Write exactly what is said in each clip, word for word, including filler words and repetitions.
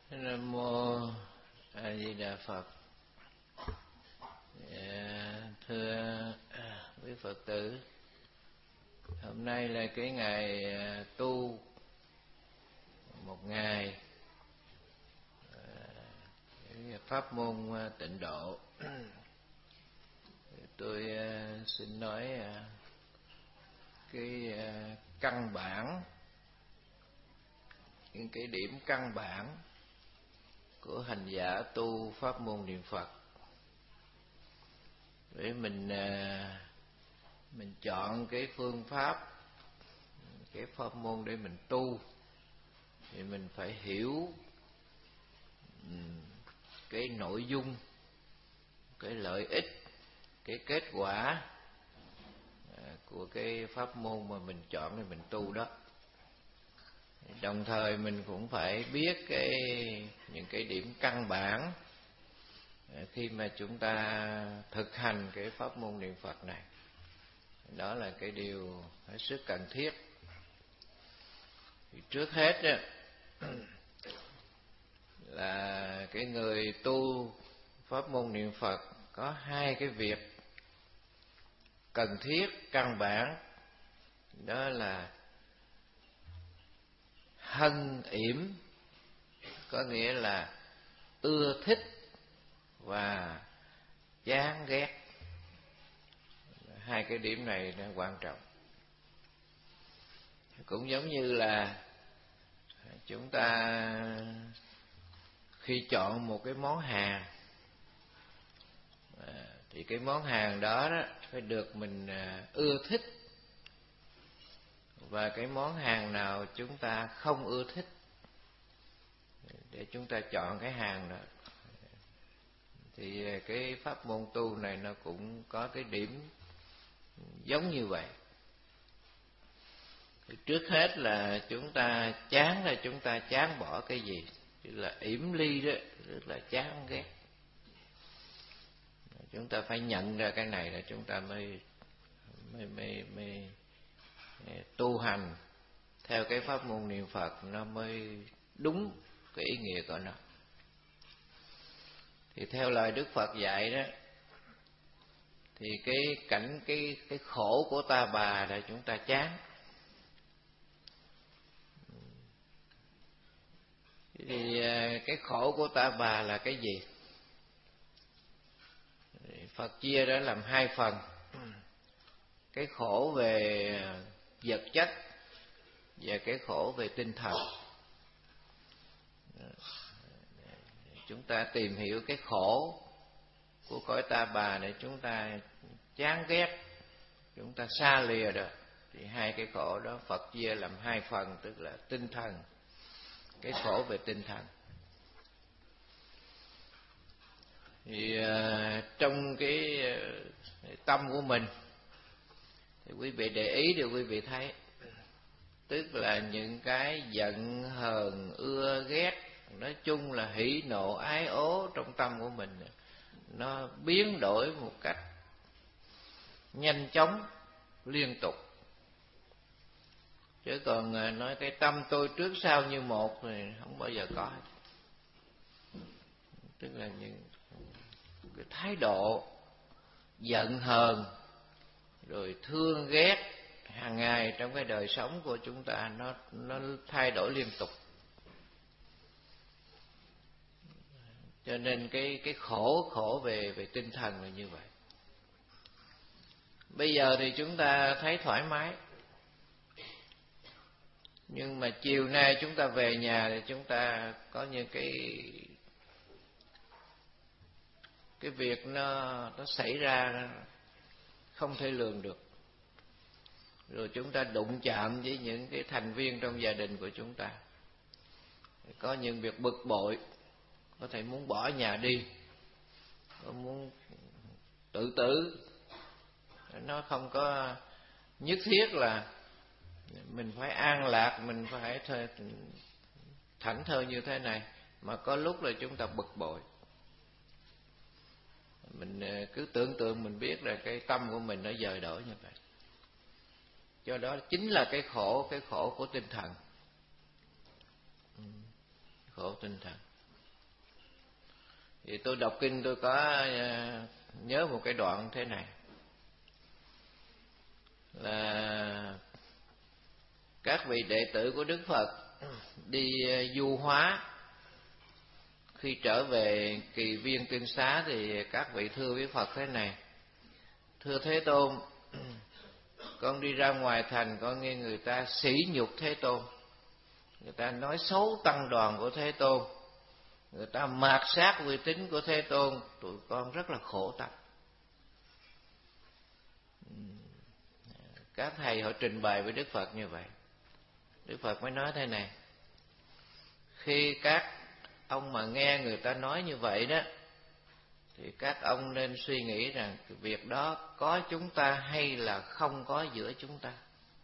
Nam mô A Di Đà Phật. Dạ, thưa quý Phật tử, hôm nay là cái ngày tu một ngày pháp môn tịnh độ. Tôi xin nói cái căn bản, những cái điểm căn bản của hành giả tu pháp môn niệm Phật, để mình mình chọn cái phương pháp, cái pháp môn để mình tu, thì mình phải hiểu cái nội dung, cái lợi ích, cái kết quả của cái pháp môn mà mình chọn để mình tu đó. Đồng thời mình cũng phải biết cái những cái điểm căn bản khi mà chúng ta thực hành cái pháp môn niệm Phật này. Đó là cái điều hết sức cần thiết. Thì trước hết đó, là cái người tu pháp môn niệm Phật có hai cái việc cần thiết căn bản, đó là hân yểm, có nghĩa là ưa thích, và chán ghét. Hai cái điểm này nó quan trọng. Cũng giống như là chúng ta khi chọn một cái món hàng, thì cái món hàng đó, đó phải được mình ưa thích, và cái món hàng nào chúng ta không ưa thích để chúng ta chọn cái hàng đó. Thì cái pháp môn tu này nó cũng có cái điểm giống như vậy. Thì trước hết là chúng ta chán là chúng ta chán bỏ cái gì, chứ là yểm ly đó, rất là chán ghét. Chúng ta phải nhận ra cái này là chúng ta mới mới mới, mới, mới tu hành theo cái pháp môn niệm Phật nó mới đúng cái ý nghĩa của nó. Thì theo lời Đức Phật dạy đó, thì cái cảnh cái cái khổ của ta bà là chúng ta chán. Thì cái khổ của ta bà là cái gì? Phật chia ra làm hai phần. Cái khổ về vật chất và cái khổ về tinh thần. Chúng ta tìm hiểu cái khổ của cõi ta bà để chúng ta chán ghét, chúng ta xa lìa được. Thì hai cái khổ đó Phật chia làm hai phần, tức là tinh thần, cái khổ về tinh thần. Thì uh, trong cái uh, tâm của mình, thì quý vị để ý thì quý vị thấy, tức là những cái giận hờn ưa ghét, nói chung là hỉ nộ ái ố trong tâm của mình, nó biến đổi một cách nhanh chóng, liên tục. Chứ còn nói cái tâm tôi trước sau như một thì không bao giờ có. Tức là những cái thái độ giận hờn rồi thương ghét hàng ngày trong cái đời sống của chúng ta, nó nó thay đổi liên tục. Cho nên cái cái khổ khổ về về tinh thần là như vậy. Bây giờ thì chúng ta thấy thoải mái, nhưng mà chiều nay chúng ta về nhà thì chúng ta có những cái cái việc nó nó xảy ra không thể lường được. Rồi chúng ta đụng chạm với những cái thành viên trong gia đình của chúng ta, có những việc bực bội, có thể muốn bỏ nhà đi, có muốn tự tử. Nó không có nhất thiết là mình phải an lạc, mình phải thảnh thơi như thế này, mà có lúc là chúng ta bực bội. Mình cứ tưởng tượng mình biết là cái tâm của mình nó dời đổi như vậy. Do đó chính là cái khổ, cái khổ của tinh thần. Khổ tinh thần. Thì tôi đọc kinh tôi có nhớ một cái đoạn thế này, là các vị đệ tử của Đức Phật đi du hóa, khi trở về Kỳ Viên Tinh Xá thì các vị thưa với Phật thế này: thưa Thế Tôn, con đi ra ngoài thành con nghe người ta sỉ nhục Thế Tôn, người ta nói xấu tăng đoàn của Thế Tôn, người ta mạt sát uy tín của Thế Tôn, tụi con rất là khổ tâm. Các thầy họ trình bày với Đức Phật như vậy. Đức Phật mới nói thế này: khi các ông mà nghe người ta nói như vậy đó, thì các ông nên suy nghĩ rằng việc đó có chúng ta hay là không có giữa chúng ta.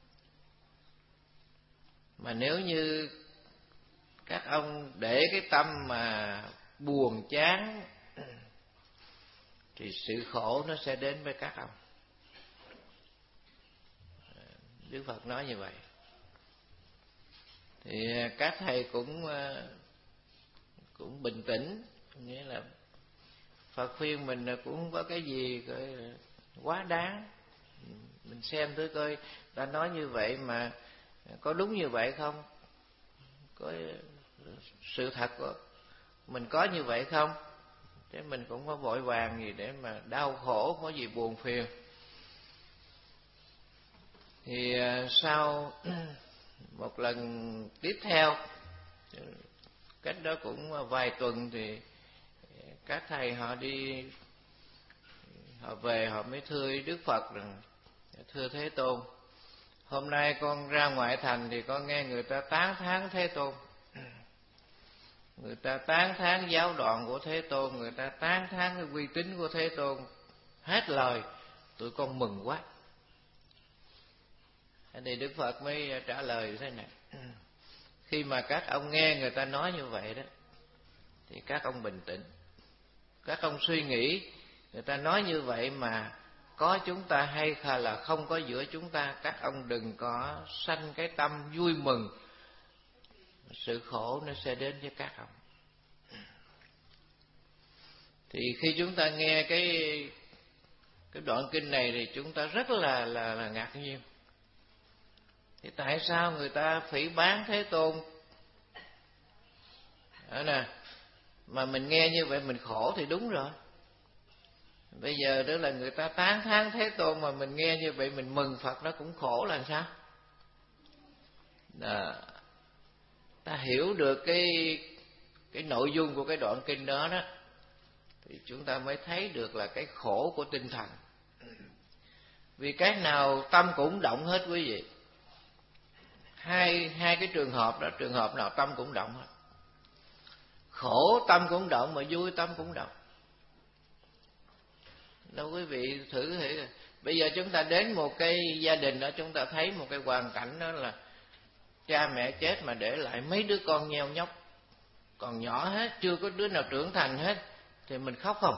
Mà nếu như các ông để cái tâm mà buồn chán thì sự khổ nó sẽ đến với các ông. Đức Phật nói như vậy. Thì các thầy cũng cũng bình tĩnh, nghĩa là Phật khuyên mình là cũng không có cái gì quá đáng. Mình xem thử coi ta nói như vậy mà có đúng như vậy không, có sự thật của mình có như vậy không, chứ mình cũng có vội vàng gì để mà đau khổ, có gì buồn phiền. Thì sau một lần tiếp theo, cách đó cũng vài tuần, thì các thầy họ đi, họ về họ mới thưa với Đức Phật rằng: thưa Thế Tôn, hôm nay con ra ngoại thành thì con nghe người ta tán thán Thế Tôn, người ta tán thán giáo đoạn của Thế Tôn, người ta tán thán cái uy tín của Thế Tôn hết lời, tụi con mừng quá. Thì Đức Phật mới trả lời thế này: khi mà các ông nghe người ta nói như vậy đó, thì các ông bình tĩnh, các ông suy nghĩ người ta nói như vậy mà có chúng ta hay là không có giữa chúng ta. Các ông đừng có sanh cái tâm vui mừng, sự khổ nó sẽ đến với các ông. Thì khi chúng ta nghe cái cái đoạn kinh này thì chúng ta rất là là, là ngạc nhiên. Thì tại sao người ta phỉ báng Thế Tôn đó nè, mà mình nghe như vậy mình khổ thì đúng rồi. Bây giờ đó là người ta tán thán Thế Tôn mà mình nghe như vậy mình mừng, Phật nó cũng khổ là sao? Đó. Ta hiểu được cái cái nội dung của cái đoạn kinh đó đó, thì chúng ta mới thấy được là cái khổ của tinh thần. Vì cái nào tâm cũng động hết quý vị. Hai hai cái trường hợp đó, trường hợp nào tâm cũng động hết. Khổ tâm cũng động, mà vui tâm cũng động. Đâu quý vị thử thử. Bây giờ chúng ta đến một cái gia đình đó, chúng ta thấy một cái hoàn cảnh đó là cha mẹ chết mà để lại mấy đứa con nheo nhóc, còn nhỏ hết, chưa có đứa nào trưởng thành hết, thì mình khóc không?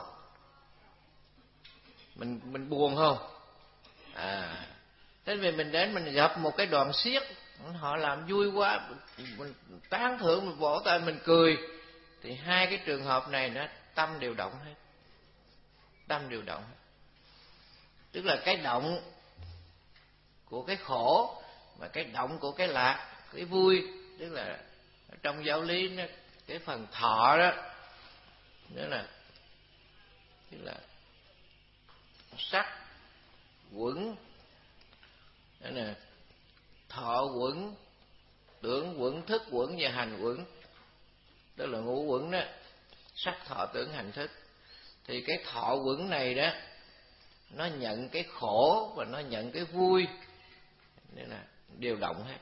Mình mình buồn không? À, thế vì mình đến mình gặp một cái đoàn xiếc, họ làm vui quá, mình tán thưởng, mình vỗ tay, mình cười, thì hai cái trường hợp này nó tâm đều động hết, tâm đều động hết. Tức là cái động của cái khổ và cái động của cái lạc, cái vui. Tức là trong giáo lý nó, cái phần thọ đó, nữa là tức là sắc quẩn, đó là thọ quẩn, tưởng quẩn, thức quẩn và hành quẩn. Tức là ngũ quẩn đó, sắc thọ tưởng hành thức. Thì cái thọ quẩn này đó, nó nhận cái khổ và nó nhận cái vui, nên là đều động hết.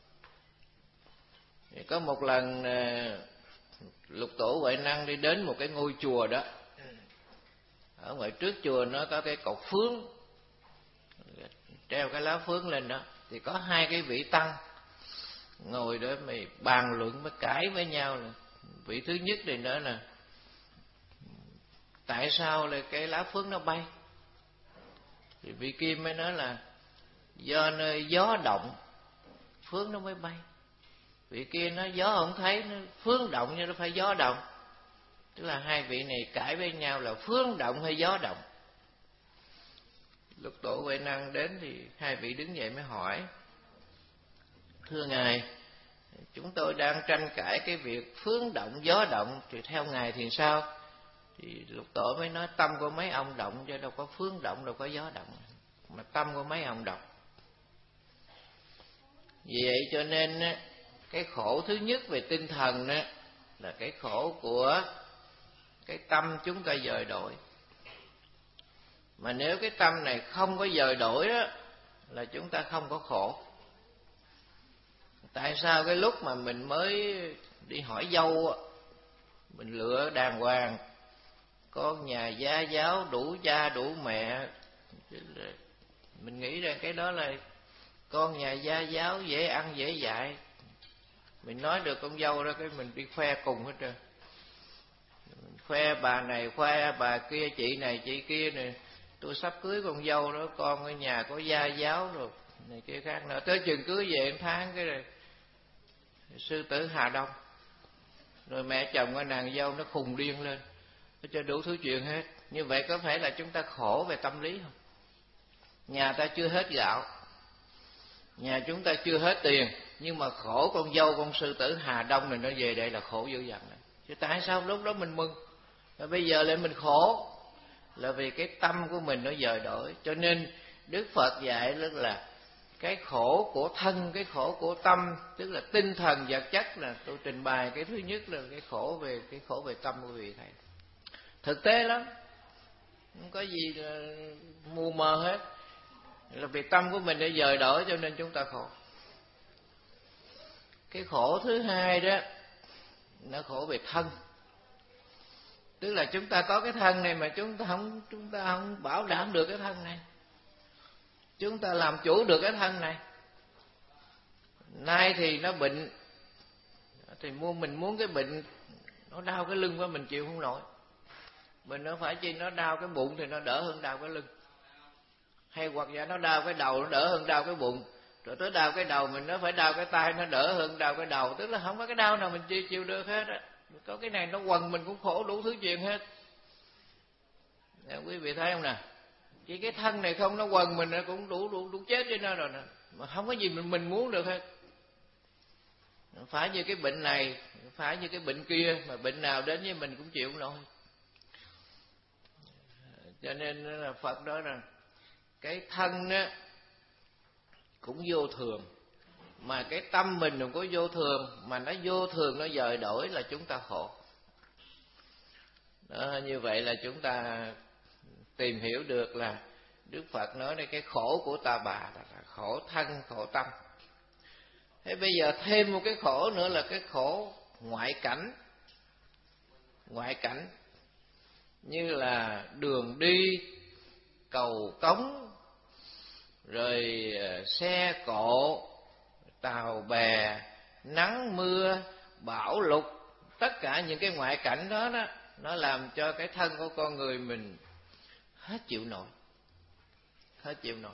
Thì có một lần Lục Tổ Huệ Năng đi đến một cái ngôi chùa đó. Ở ngoài trước chùa nó có cái cột phướng, treo cái lá phướng lên đó. Thì có hai cái vị tăng ngồi đó mà bàn luận, mới cãi với nhau. Là vị thứ nhất thì nói là tại sao là cái lá phướng nó bay? Thì vị kia mới nói là do nơi gió động phướng nó mới bay. Vị kia nói gió không thấy, nó phướng động nhưng nó phải gió động. Tức là hai vị này cãi với nhau là phương động hay gió động. Lúc Tổ Huệ Năng đến thì hai vị đứng dậy mới hỏi: thưa Ngài, chúng tôi đang tranh cãi cái việc phương động gió động, thì theo Ngài thì sao? Thì Lục Tổ mới nói tâm của mấy ông động, chứ đâu có phương động, đâu có gió động, mà tâm của mấy ông động. Vì vậy cho nên cái khổ thứ nhất về tinh thần đó là cái khổ của cái tâm chúng ta dời đổi. Mà nếu cái tâm này không có dời đổi đó là chúng ta không có khổ. Tại sao cái lúc mà mình mới đi hỏi dâu, mình lựa đàng hoàng, con nhà gia giáo đủ cha đủ mẹ, mình nghĩ rằng cái đó là con nhà gia giáo dễ ăn dễ dạy, mình nói được con dâu đó cái mình đi khoe cùng hết trơn, khoe bà này khoe bà kia, chị này chị kia này, tôi sắp cưới con dâu đó, con ở nhà có gia giáo rồi này kia khác nữa. Tới chừng cưới về một tháng cái này sư tử Hà Đông, rồi mẹ chồng của nàng dâu nó khùng điên lên, nó cho đủ thứ chuyện hết. Như vậy có phải là chúng ta khổ về tâm lý không? Nhà ta chưa hết gạo, nhà chúng ta chưa hết tiền, nhưng mà khổ con dâu con sư tử Hà Đông này nó về đây là khổ dữ dằn này. Chứ tại sao lúc đó mình mừng và bây giờ lại mình khổ? Là vì cái tâm của mình nó dời đổi. Cho nên Đức Phật dạy rất là cái khổ của thân, cái khổ của tâm, tức là tinh thần vật chất, là tôi trình bày cái thứ nhất là cái khổ về cái khổ về tâm của vị thầy. Thực tế lắm, không có gì là mù mờ hết, là vì tâm của mình đã dời đổi cho nên chúng ta khổ. Cái khổ thứ hai đó nó khổ về thân, tức là chúng ta có cái thân này mà chúng ta không chúng ta không bảo đảm được cái thân này, chúng ta làm chủ được cái thân này. Nay thì nó bệnh, thì muốn mình muốn cái bệnh nó đau cái lưng quá mình chịu không nổi, mình nó phải chi nó đau cái bụng thì nó đỡ hơn đau cái lưng, hay hoặc giả nó đau cái đầu nó đỡ hơn đau cái bụng, rồi tới đau cái đầu mình nó phải đau cái tay nó đỡ hơn đau cái đầu. Tức là không có cái đau nào mình chịu chịu được hết á. Có cái này nó quần mình cũng khổ đủ thứ chuyện hết. Nè, quý vị thấy không nè, chỉ cái thân này không nó quần mình nó cũng đủ đủ đủ chết trên nó rồi nè, mà không có gì mình mình muốn được hết. Phải như cái bệnh này, phải như cái bệnh kia, mà bệnh nào đến với mình cũng chịu không nổi. Cho nên là Phật nói rằng cái thân á cũng vô thường, mà cái tâm mình đừng có vô thường, mà nó vô thường nó dời đổi là chúng ta khổ. Đó, như vậy là chúng ta tìm hiểu được là Đức Phật nói đây cái khổ của ta bà là khổ thân, khổ tâm. Thế bây giờ thêm một cái khổ nữa là cái khổ ngoại cảnh. Ngoại cảnh như là đường đi, cầu cống, rồi xe cộ, tàu bè, nắng mưa, bão lụt, tất cả những cái ngoại cảnh đó đó, nó làm cho cái thân của con người mình hết chịu nổi, hết chịu nổi.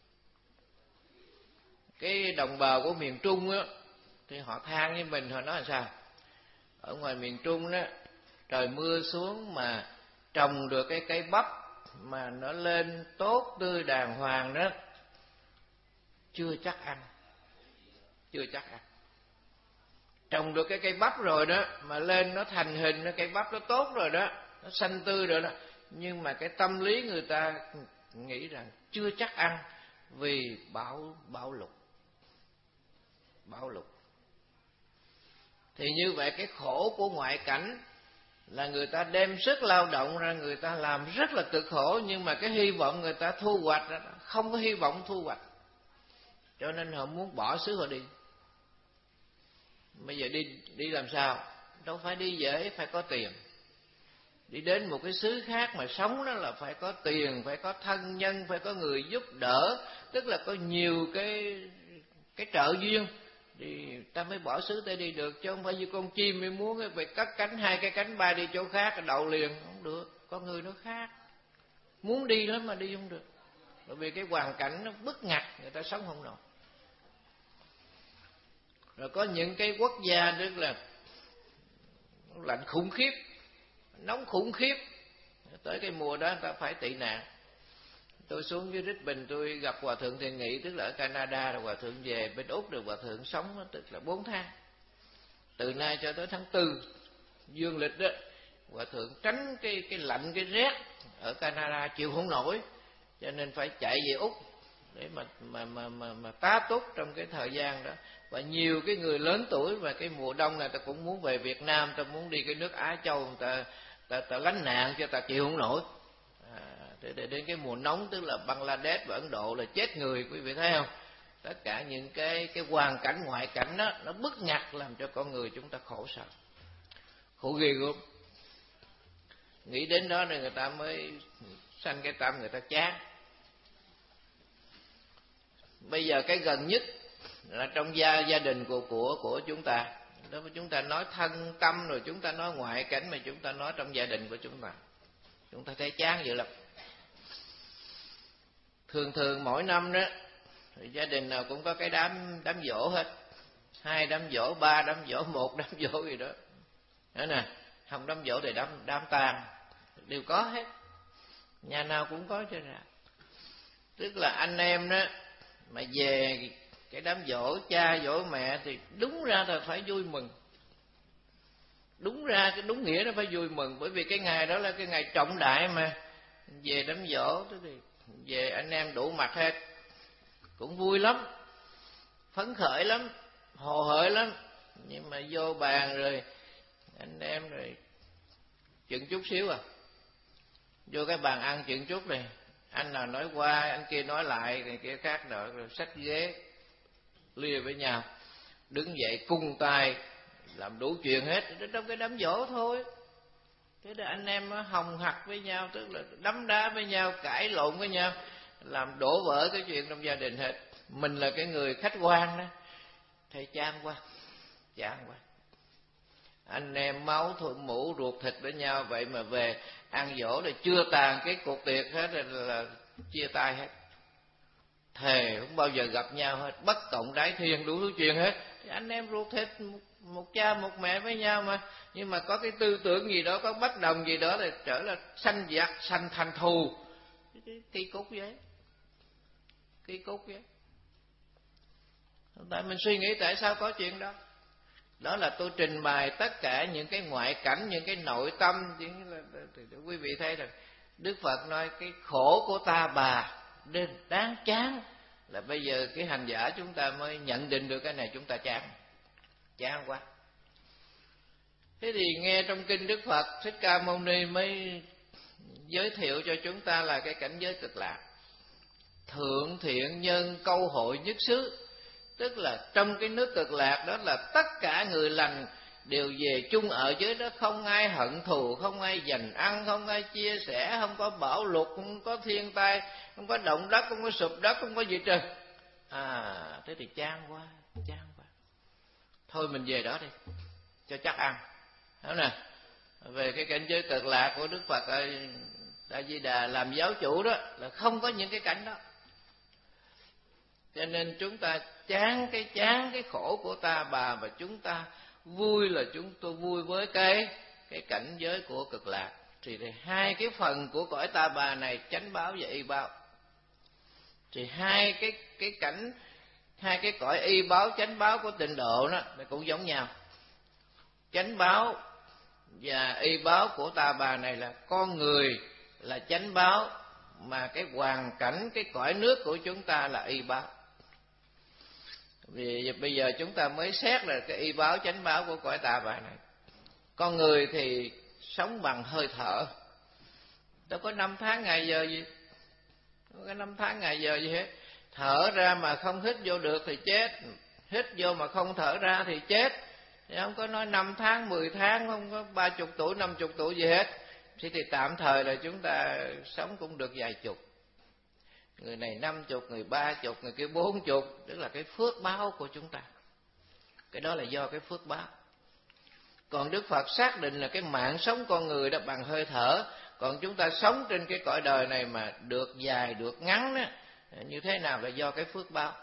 Cái đồng bào của miền Trung á thì họ than với mình, họ nói là sao? Ở ngoài miền Trung đó, trời mưa xuống mà trồng được cái cây bắp mà nó lên tốt tươi đàng hoàng đó, chưa chắc ăn, chưa chắc ăn. Trồng được cái cây bắp rồi đó, mà lên nó thành hình, nó cây bắp nó tốt rồi đó, nó xanh tươi rồi đó, nhưng mà cái tâm lý người ta nghĩ rằng chưa chắc ăn, vì bão bão lụt, bão lụt. Thì như vậy cái khổ của ngoại cảnh là người ta đem sức lao động ra, người ta làm rất là cực khổ, nhưng mà cái hy vọng người ta thu hoạch không có hy vọng thu hoạch, cho nên họ muốn bỏ xứ họ đi. Bây giờ đi đi làm sao? Đâu phải đi dễ, phải có tiền. Đi đến một cái xứ khác mà sống đó là phải có tiền, phải có thân nhân, phải có người giúp đỡ, tức là có nhiều cái cái trợ duyên thì ta mới bỏ xứ ta đi được, chứ không phải như con chim mới muốn phải cất cánh hai cái cánh bay đi chỗ khác đậu liền, không được. Con người nó khác, muốn đi lắm mà đi không được, bởi vì cái hoàn cảnh nó bức ngặt, người ta sống không nổi. Rồi có những cái quốc gia tức là lạnh khủng khiếp, nóng khủng khiếp. Tới cái mùa đó người ta phải tị nạn. Tôi xuống dưới Rít Bình tôi gặp Hòa Thượng Thiện Nghị, tức là ở Canada, rồi Hòa Thượng về bên Úc, rồi Hòa Thượng sống tức là bốn tháng. Từ nay cho tới tháng tư dương lịch đó, Hòa Thượng tránh cái cái lạnh cái rét ở Canada chịu không nổi, cho nên phải chạy về Úc để mà mà mà mà, mà tá túc trong cái thời gian đó. Và nhiều cái người lớn tuổi và cái mùa đông này ta cũng muốn về Việt Nam, ta muốn đi cái nước Á Châu, người ta ta, ta lánh nạn cho ta chịu không nổi. À, để, để đến cái mùa nóng tức là Bangladesh và Ấn Độ là chết người, quý vị thấy không? Tất cả những cái cái hoàn cảnh ngoại cảnh đó nó bức ngặt làm cho con người chúng ta khổ sở, khổ ghê gớm. Nghĩ đến đó nên người ta mới sanh cái tâm người ta chán. Bây giờ cái gần nhất là trong gia gia đình của của của chúng ta. Đó, chúng ta nói thân tâm rồi chúng ta nói ngoại cảnh, mà chúng ta nói trong gia đình của chúng ta, chúng ta thấy chán vậy lắm. Thường thường mỗi năm đó thì gia đình nào cũng có cái đám đám giỗ hết, hai đám giỗ, ba đám giỗ, một đám giỗ gì đó, đó nè. Không đám giỗ thì đám đám tang đều có hết, nhà nào cũng có cho ra. Tức là anh em đó mà về cái đám giỗ cha giỗ mẹ thì đúng ra là phải vui mừng, đúng ra cái đúng nghĩa nó phải vui mừng, bởi vì cái ngày đó là cái ngày trọng đại mà. Về đám giỗ thì về anh em đủ mặt hết, cũng vui lắm, phấn khởi lắm, hồ hởi lắm. Nhưng mà vô bàn rồi anh em rồi chừng chút xíu à, vô cái bàn ăn chuyện chút này, anh nào nói qua anh kia nói lại, này kia khác nọ, rồi xách ghế lia với nhau, đứng dậy cung tay làm đủ chuyện hết trong cái đám giỗ thôi. Thế đó anh em hồng hặc với nhau, tức là đấm đá với nhau, cãi lộn với nhau, làm đổ vỡ cái chuyện trong gia đình hết. Mình là cái người khách quan đó, thầy chán quá, chán quá. Anh em máu thụ mũ ruột thịt với nhau, vậy mà về ăn dỗ là chưa tàn cái cuộc tiệc hết là, là chia tay hết, thề không bao giờ gặp nhau hết, bất cộng đái thiên, đủ thứ chuyện hết. Thì anh em ruột thịt, một, một cha một mẹ với nhau mà, nhưng mà có cái tư tưởng gì đó, có bất đồng gì đó là trở là sanh giặc, sanh thành thù. Kỳ cục vậy, kỳ cục vậy. Tại mình suy nghĩ tại sao có chuyện đó. Đó là tôi trình bày tất cả những cái ngoại cảnh, những cái nội tâm. Thì quý vị thấy rằng Đức Phật nói cái khổ của ta bà nên đáng chán, là bây giờ cái hành giả chúng ta mới nhận định được cái này, chúng ta chán, chán quá. Thế thì nghe trong kinh Đức Phật Thích Ca Mâu Ni mới giới thiệu cho chúng ta là cái cảnh giới cực lạc, thượng thiện nhân câu hội nhất xứ. Tức là trong cái nước cực lạc đó là tất cả người lành đều về chung ở dưới đó, không ai hận thù, không ai giành ăn, không ai chia sẻ, không có bão lụt, không có thiên tai, không có động đất, không có sụp đất, không có gì trơn. À, thế thì chán quá, chán quá. Thôi mình về đó đi, cho chắc ăn. Đúng nè, về cái cảnh giới cực lạc của Đức Phật ở Đại Di Đà làm giáo chủ đó là không có những cái cảnh đó. Cho nên chúng ta chán cái chán cái khổ của ta bà, và chúng ta vui là chúng tôi vui với cái cái cảnh giới của cực lạc. Thì, thì hai cái phần của cõi ta bà này, chánh báo và y báo, thì hai cái cái cảnh, hai cái cõi y báo chánh báo của tịnh độ đó nó cũng giống nhau. Chánh báo và y báo của ta bà này là con người là chánh báo, mà cái hoàn cảnh, cái cõi nước của chúng ta là y báo. Vì bây giờ chúng ta mới xét là cái y báo chánh báo của cõi ta bà này. Con người thì sống bằng hơi thở, đâu có năm tháng ngày giờ gì, đâu có năm tháng ngày giờ gì hết. Thở ra mà không hít vô được thì chết, hít vô mà không thở ra thì chết. Thì không có nói năm tháng, mười tháng, không có ba chục tuổi, năm chục tuổi gì hết. Thì, thì tạm thời là chúng ta sống cũng được vài chục. Người này năm chục, người ba chục, người kia bốn chục. Tức là cái phước báo của chúng ta. Cái đó là do cái phước báo. Còn Đức Phật xác định là cái mạng sống con người đó bằng hơi thở. Còn chúng ta sống trên cái cõi đời này mà được dài, được ngắn đó, như thế nào là do cái phước báo.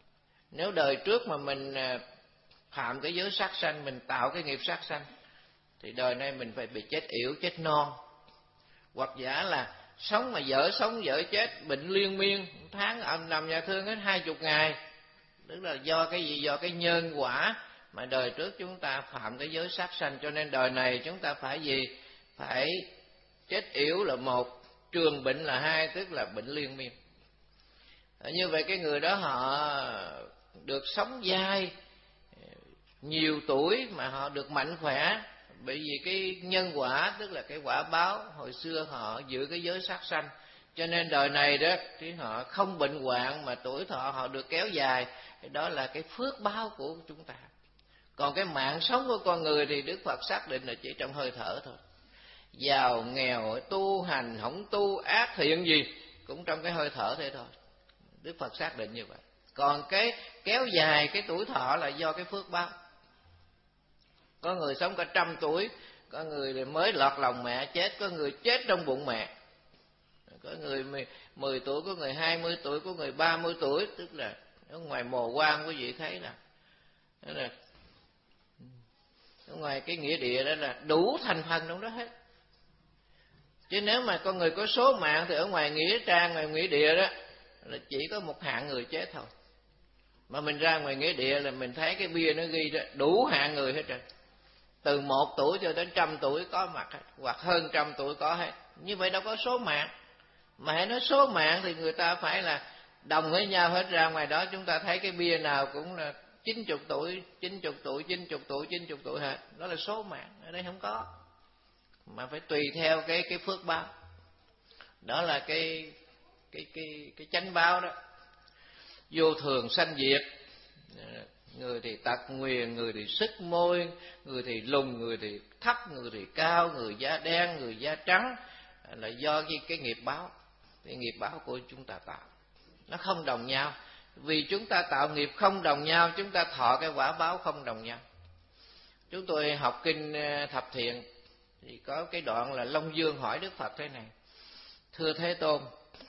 Nếu đời trước mà mình phạm cái giới sát sanh, mình tạo cái nghiệp sát sanh, thì đời này mình phải bị chết yểu, chết non. Hoặc giả là sống mà vợ sống vợ chết, bệnh liên miên, tháng âm nằm nhà thương hết hai chục ngày. Tức là do cái gì? Do cái nhân quả mà đời trước chúng ta phạm cái giới sát sanh. Cho nên đời này chúng ta phải gì? Phải chết yểu là một, trường bệnh là hai, tức là bệnh liên miên. Như vậy cái người đó họ được sống dai nhiều tuổi mà họ được mạnh khỏe, bởi vì cái nhân quả, tức là cái quả báo hồi xưa họ giữ cái giới sát sanh, cho nên đời này đó thì họ không bệnh hoạn mà tuổi thọ họ được kéo dài. Đó là cái phước báo của chúng ta. Còn cái mạng sống của con người thì Đức Phật xác định là chỉ trong hơi thở thôi. Giàu nghèo, tu hành không tu, ác thiện gì cũng trong cái hơi thở thế thôi. Đức Phật xác định như vậy. Còn cái kéo dài cái tuổi thọ là do cái phước báo. Có người sống cả trăm tuổi, có người mới lọt lòng mẹ chết, có người chết trong bụng mẹ, có người mười tuổi, có người hai mươi tuổi, có người ba mươi tuổi. Tức là ở ngoài mồ quan quý vị thấy là, đó là ở ngoài cái nghĩa địa đó là đủ thành phần trong đó hết. Chứ nếu mà con người có số mạng thì ở ngoài nghĩa trang, ngoài nghĩa địa đó là chỉ có một hạng người chết thôi. Mà mình ra ngoài nghĩa địa là mình thấy cái bia nó ghi đó đủ hạng người hết rồi. Từ một tuổi cho đến trăm tuổi có mặt hết, hoặc hơn trăm tuổi có hết. Như vậy đâu có số mạng. Mà hãy nói số mạng thì người ta phải là đồng với nhau hết. Ra ngoài đó chúng ta thấy cái bia nào cũng là chín mươi tuổi, chín mươi tuổi, chín mươi tuổi, chín mươi tuổi hết. Đó là số mạng. Ở đây không có. Mà phải tùy theo cái cái phước báo. Đó là cái cái cái cái chánh báo đó. Vô thường sanh diệt. Người thì tật nguyền, người thì sức môi, người thì lùn, người thì thấp, người thì cao, người da đen, người da trắng, là do cái, cái nghiệp báo. Cái nghiệp báo của chúng ta tạo nó không đồng nhau. Vì chúng ta tạo nghiệp không đồng nhau, chúng ta thọ cái quả báo không đồng nhau. Chúng tôi học kinh Thập Thiện thì có cái đoạn là Long Dương hỏi Đức Phật thế này: thưa Thế Tôn,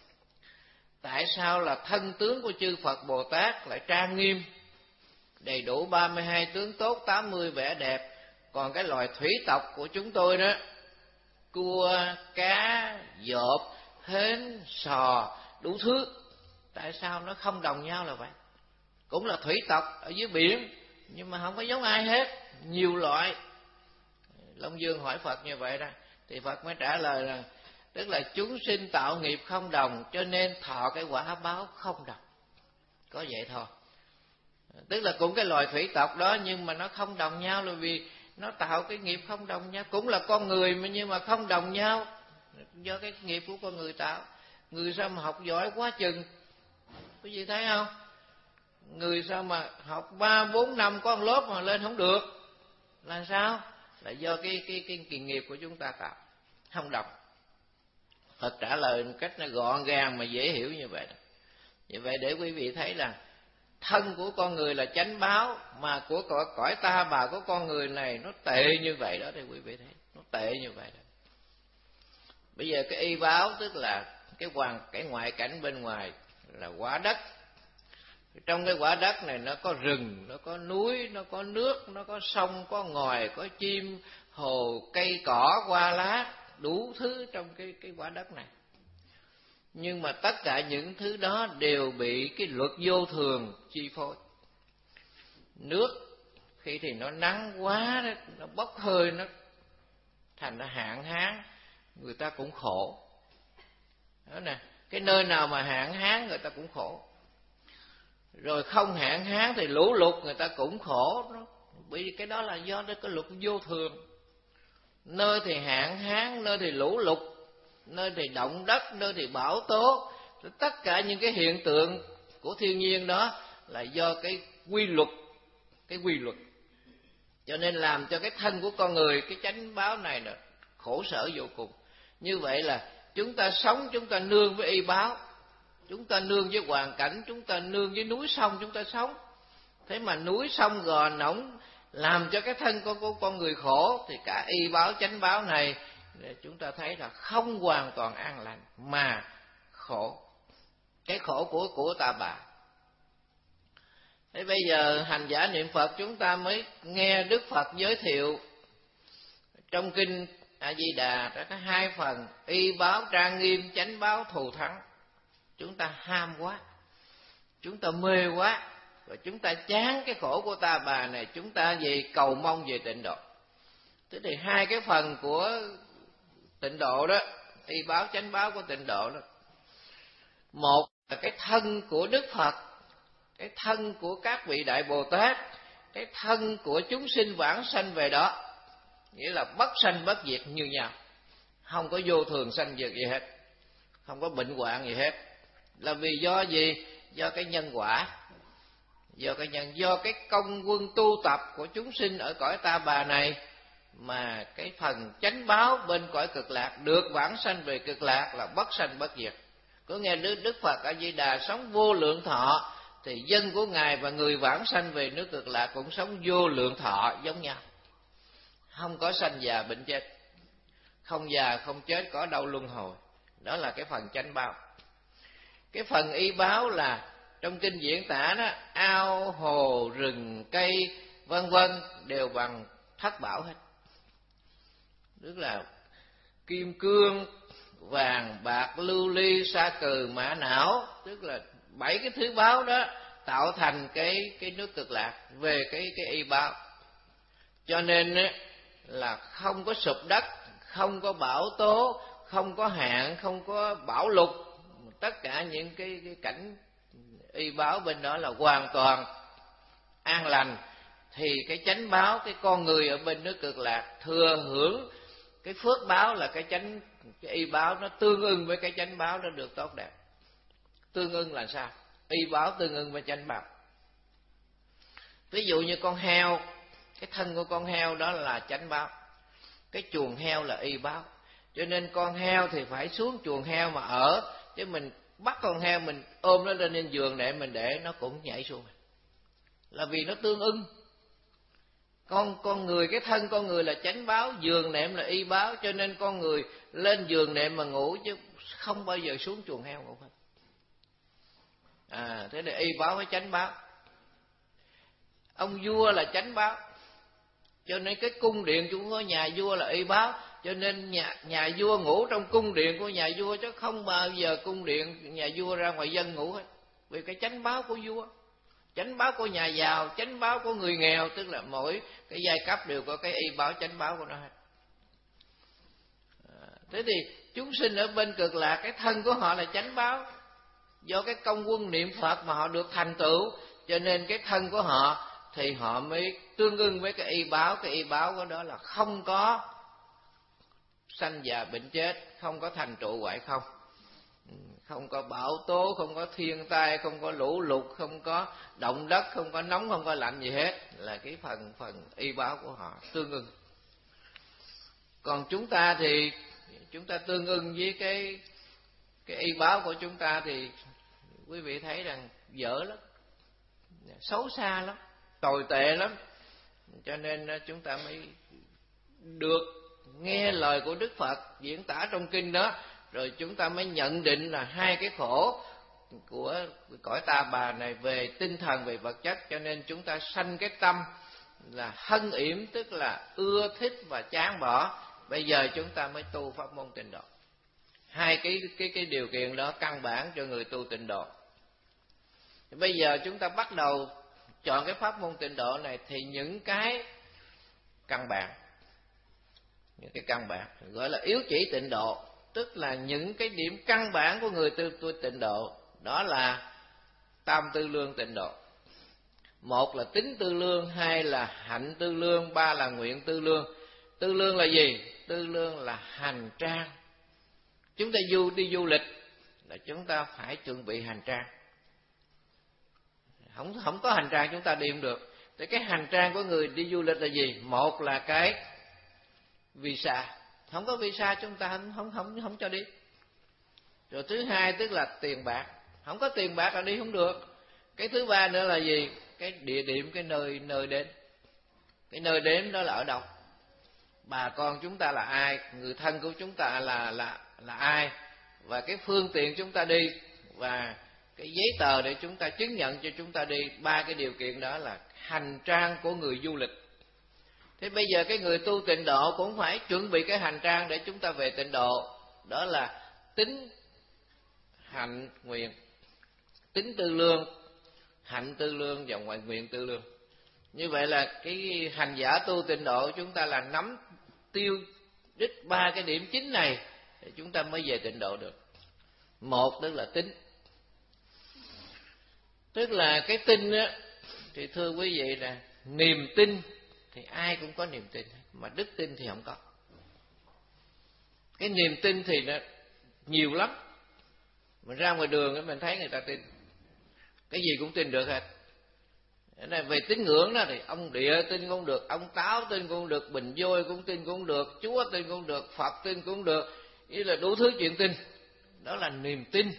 tại sao là thân tướng của chư Phật Bồ Tát lại trang nghiêm, đầy đủ ba mươi hai tướng tốt, tám mươi vẻ đẹp, còn cái loài thủy tộc của chúng tôi đó, cua, cá, dộp, hến, sò, đủ thứ, tại sao nó không đồng nhau là vậy? Cũng là thủy tộc ở dưới biển, nhưng mà không có giống ai hết, nhiều loại. Long Dương hỏi Phật như vậy đó, thì Phật mới trả lời là tức là chúng sinh tạo nghiệp không đồng, cho nên thọ cái quả báo không đồng. Có vậy thôi. Tức là cũng cái loài thủy tộc đó, nhưng mà nó không đồng nhau là vì nó tạo cái nghiệp không đồng nhau. Cũng là con người mà nhưng mà không đồng nhau, do cái nghiệp của con người tạo. Người sao mà học giỏi quá chừng, quý vị thấy không? Người sao mà học ba bốn năm có một lớp mà lên không được, là sao? Là do cái cái cái, cái nghiệp của chúng ta tạo không đồng. Phật trả lời một cách nó gọn gàng mà dễ hiểu như vậy. Như vậy để quý vị thấy là thân của con người là chánh báo, mà của cõi, cõi ta bà của con người này nó tệ như vậy đó, thì quý vị thấy nó tệ như vậy đó. Bây giờ cái y báo tức là cái hoàn cái ngoại cảnh bên ngoài là quả đất. Trong cái quả đất này nó có rừng, nó có núi, nó có nước, nó có sông, có ngòi, có chim, hồ, cây cỏ, hoa lá, đủ thứ trong cái cái quả đất này. Nhưng mà tất cả những thứ đó đều bị cái luật vô thường chi phối. Nước khi thì nó nắng quá, nó bốc hơi, nó thành ra hạn hán, người ta cũng khổ. Đó nè, cái nơi nào mà hạn hán người ta cũng khổ. Rồi không hạn hán thì lũ lụt người ta cũng khổ. Bởi vì cái đó là do đó cái luật vô thường. Nơi thì hạn hán, nơi thì lũ lụt, nơi thì động đất, nơi thì bão tố. Tất cả những cái hiện tượng của thiên nhiên đó là do cái quy luật, cái quy luật. Cho nên làm cho cái thân của con người, cái chánh báo này là khổ sở vô cùng. Như vậy là chúng ta sống, chúng ta nương với y báo, chúng ta nương với hoàn cảnh, chúng ta nương với núi sông chúng ta sống. Thế mà núi sông gò nóng làm cho cái thân của, của con người khổ, thì cả y báo chánh báo này chúng ta thấy là không hoàn toàn an lành mà khổ. Cái khổ của của ta bà. Thế bây giờ hành giả niệm Phật chúng ta mới nghe Đức Phật giới thiệu Trong kinh A Di Đà đã có hai phần: y báo trang nghiêm, chánh báo thù thắng. Chúng ta ham quá, chúng ta mê quá, và chúng ta chán cái khổ của ta bà này, chúng ta về cầu mong về tịnh độ. Thế thì hai cái phần của tịnh độ đó, y báo chánh báo của tịnh độ đó, một là cái thân của Đức Phật, cái thân của các vị Đại Bồ Tát, cái thân của chúng sinh vãng sanh về đó, nghĩa là bất sanh bất diệt như nhau, không có vô thường sanh diệt gì hết, không có bệnh hoạn gì hết. Là vì do gì? Do cái nhân quả, do cái nhân, do cái công quân tu tập của chúng sinh ở cõi ta bà này, mà cái phần chánh báo bên cõi cực lạc được vãng sanh về cực lạc là bất sanh bất diệt. Có nghe Đức, Đức Phật A Di Đà sống vô lượng thọ, thì dân của Ngài và người vãng sanh về nước cực lạc cũng sống vô lượng thọ giống nhau, không có sanh già bệnh chết, không già không chết, có đau luân hồi. Đó là cái phần chánh báo. Cái phần y báo là trong kinh diễn tả đó, ao hồ rừng cây vân vân đều bằng thất bảo hết, tức là kim cương, vàng bạc lưu ly sa cừ mã não, tức là bảy cái thứ báo đó tạo thành cái cái nước cực lạc về cái cái y báo. Cho nên là không có sụp đất, không có bão tố, không có hạn, không có bão lụt, tất cả những cái, cái cảnh y báo bên đó là hoàn toàn an lành. Thì cái chánh báo, cái con người ở bên nước cực lạc thừa hưởng cái phước báo là cái chánh, cái y báo nó tương ưng với cái chánh báo, nó được tốt đẹp. Tương ưng là sao? Y báo tương ưng với chánh báo. Ví dụ như con heo, cái thân của con heo đó là chánh báo, cái chuồng heo là y báo. Cho nên con heo thì phải xuống chuồng heo mà ở, chứ mình bắt con heo mình ôm nó lên trên giường để mình để nó cũng nhảy xuống, là vì nó tương ưng. Con con người, cái thân con người là chánh báo, giường nệm là y báo, cho nên con người lên giường nệm mà ngủ, chứ không bao giờ xuống chuồng heo ngủ hết. À, thế là y báo với chánh báo. Ông vua là chánh báo, cho nên cái cung điện của nhà vua là y báo, cho nên nhà nhà vua ngủ trong cung điện của nhà vua, chứ không bao giờ cung điện nhà vua ra ngoài dân ngủ hết, vì cái chánh báo của vua. Chánh báo của nhà giàu, chánh báo của người nghèo, tức là mỗi cái giai cấp đều có cái y báo chánh báo của nó hết. À, thế thì chúng sinh ở bên cực lạc, cái thân của họ là chánh báo, do cái công quân niệm Phật mà họ được thành tựu, cho nên cái thân của họ thì họ mới tương ưng với cái y báo. Cái y báo của đó là không có sanh già bệnh chết, không có thành trụ hoại không, không có bão tố, không có thiên tai, không có lũ lụt, không có động đất, không có nóng, không có lạnh gì hết, là cái phần phần y báo của họ tương ưng. Còn chúng ta thì chúng ta tương ưng với cái cái y báo của chúng ta thì quý vị thấy rằng dở lắm, xấu xa lắm, tồi tệ lắm. Cho nên chúng ta mới được nghe lời của Đức Phật diễn tả trong kinh đó, rồi chúng ta mới nhận định là hai cái khổ của cõi ta bà này về tinh thần, về vật chất. Cho nên chúng ta sanh cái tâm là hân yểm, tức là ưa thích và chán bỏ. Bây giờ chúng ta mới tu pháp môn tịnh độ. Hai cái cái cái điều kiện đó căn bản cho người tu tịnh độ. Bây giờ chúng ta bắt đầu chọn cái pháp môn tịnh độ này, thì những cái căn bản, những cái căn bản gọi là yếu chỉ tịnh độ, tức là những cái điểm căn bản của người tu, tu tịnh độ, đó là tam tư lương tịnh độ. Một là tín tư lương, hai là hạnh tư lương, ba là nguyện tư lương. Tư lương là gì? Tư lương là hành trang. Chúng ta du đi du lịch là chúng ta phải chuẩn bị hành trang. Không không có hành trang chúng ta đi không được. Thì cái hành trang của người đi du lịch là gì? Một là cái visa, không có visa chúng ta không không không không cho đi. Rồi thứ hai tức là tiền bạc, không có tiền bạc là đi không được. Cái thứ ba nữa là gì? Cái địa điểm, cái nơi nơi đến. Cái nơi đến đó là ở đâu? Bà con chúng ta là ai? Người thân của chúng ta là là là ai? Và cái phương tiện chúng ta đi, và cái giấy tờ để chúng ta chứng nhận cho chúng ta đi. Ba cái điều kiện đó là hành trang của người du lịch. Thế bây giờ cái người tu tịnh độ cũng phải chuẩn bị cái hành trang để chúng ta về tịnh độ. Đó là tín, hạnh, nguyện. Tín tư lương, hạnh tư lương và ngoại nguyện tư lương. Như vậy là cái hành giả tu tịnh độ chúng ta là nắm tiêu đích ba cái điểm chính này thì chúng ta mới về tịnh độ được. Một tức là tín, tức là cái tin á, thì thưa quý vị là niềm tin thì ai cũng có niềm tin, mà đức tin thì không có. Cái niềm tin thì nó nhiều lắm. Mình ra ngoài đường mình thấy người ta tin, cái gì cũng tin được hết. Này, về tín ngưỡng đó thì ông Địa tin cũng được, ông Táo tin cũng được, Bình Vôi cũng tin cũng được, Chúa tin cũng được, Phật tin cũng được, ý là đủ thứ chuyện tin. Đó là niềm tin.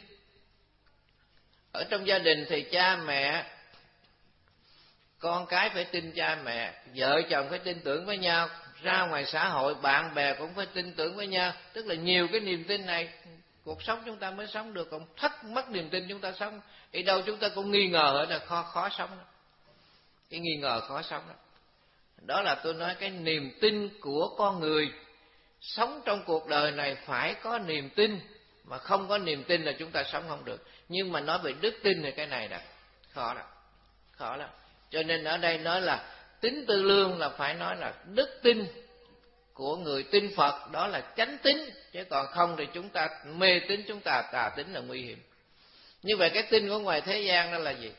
Ở trong gia đình thì cha mẹ, con cái phải tin cha mẹ, vợ chồng phải tin tưởng với nhau, ra ngoài xã hội bạn bè cũng phải tin tưởng với nhau. Tức là nhiều cái niềm tin này cuộc sống chúng ta mới sống được, còn thất mất niềm tin chúng ta sống thì đâu chúng ta cũng nghi ngờ ở là khó khó sống đó. Cái nghi ngờ khó sống đó. Đó là tôi nói cái niềm tin của con người sống trong cuộc đời này phải có niềm tin, mà không có niềm tin là chúng ta sống không được. Nhưng mà nói về đức tin thì cái này là khó lắm, khó lắm. Cho nên ở đây nói là tín tư lương là phải nói là đức tin của người tin Phật, đó là chánh tín, chứ còn không thì chúng ta mê tín, chúng ta tà tín là nguy hiểm. Như vậy cái tin của ngoài thế gian đó là gì?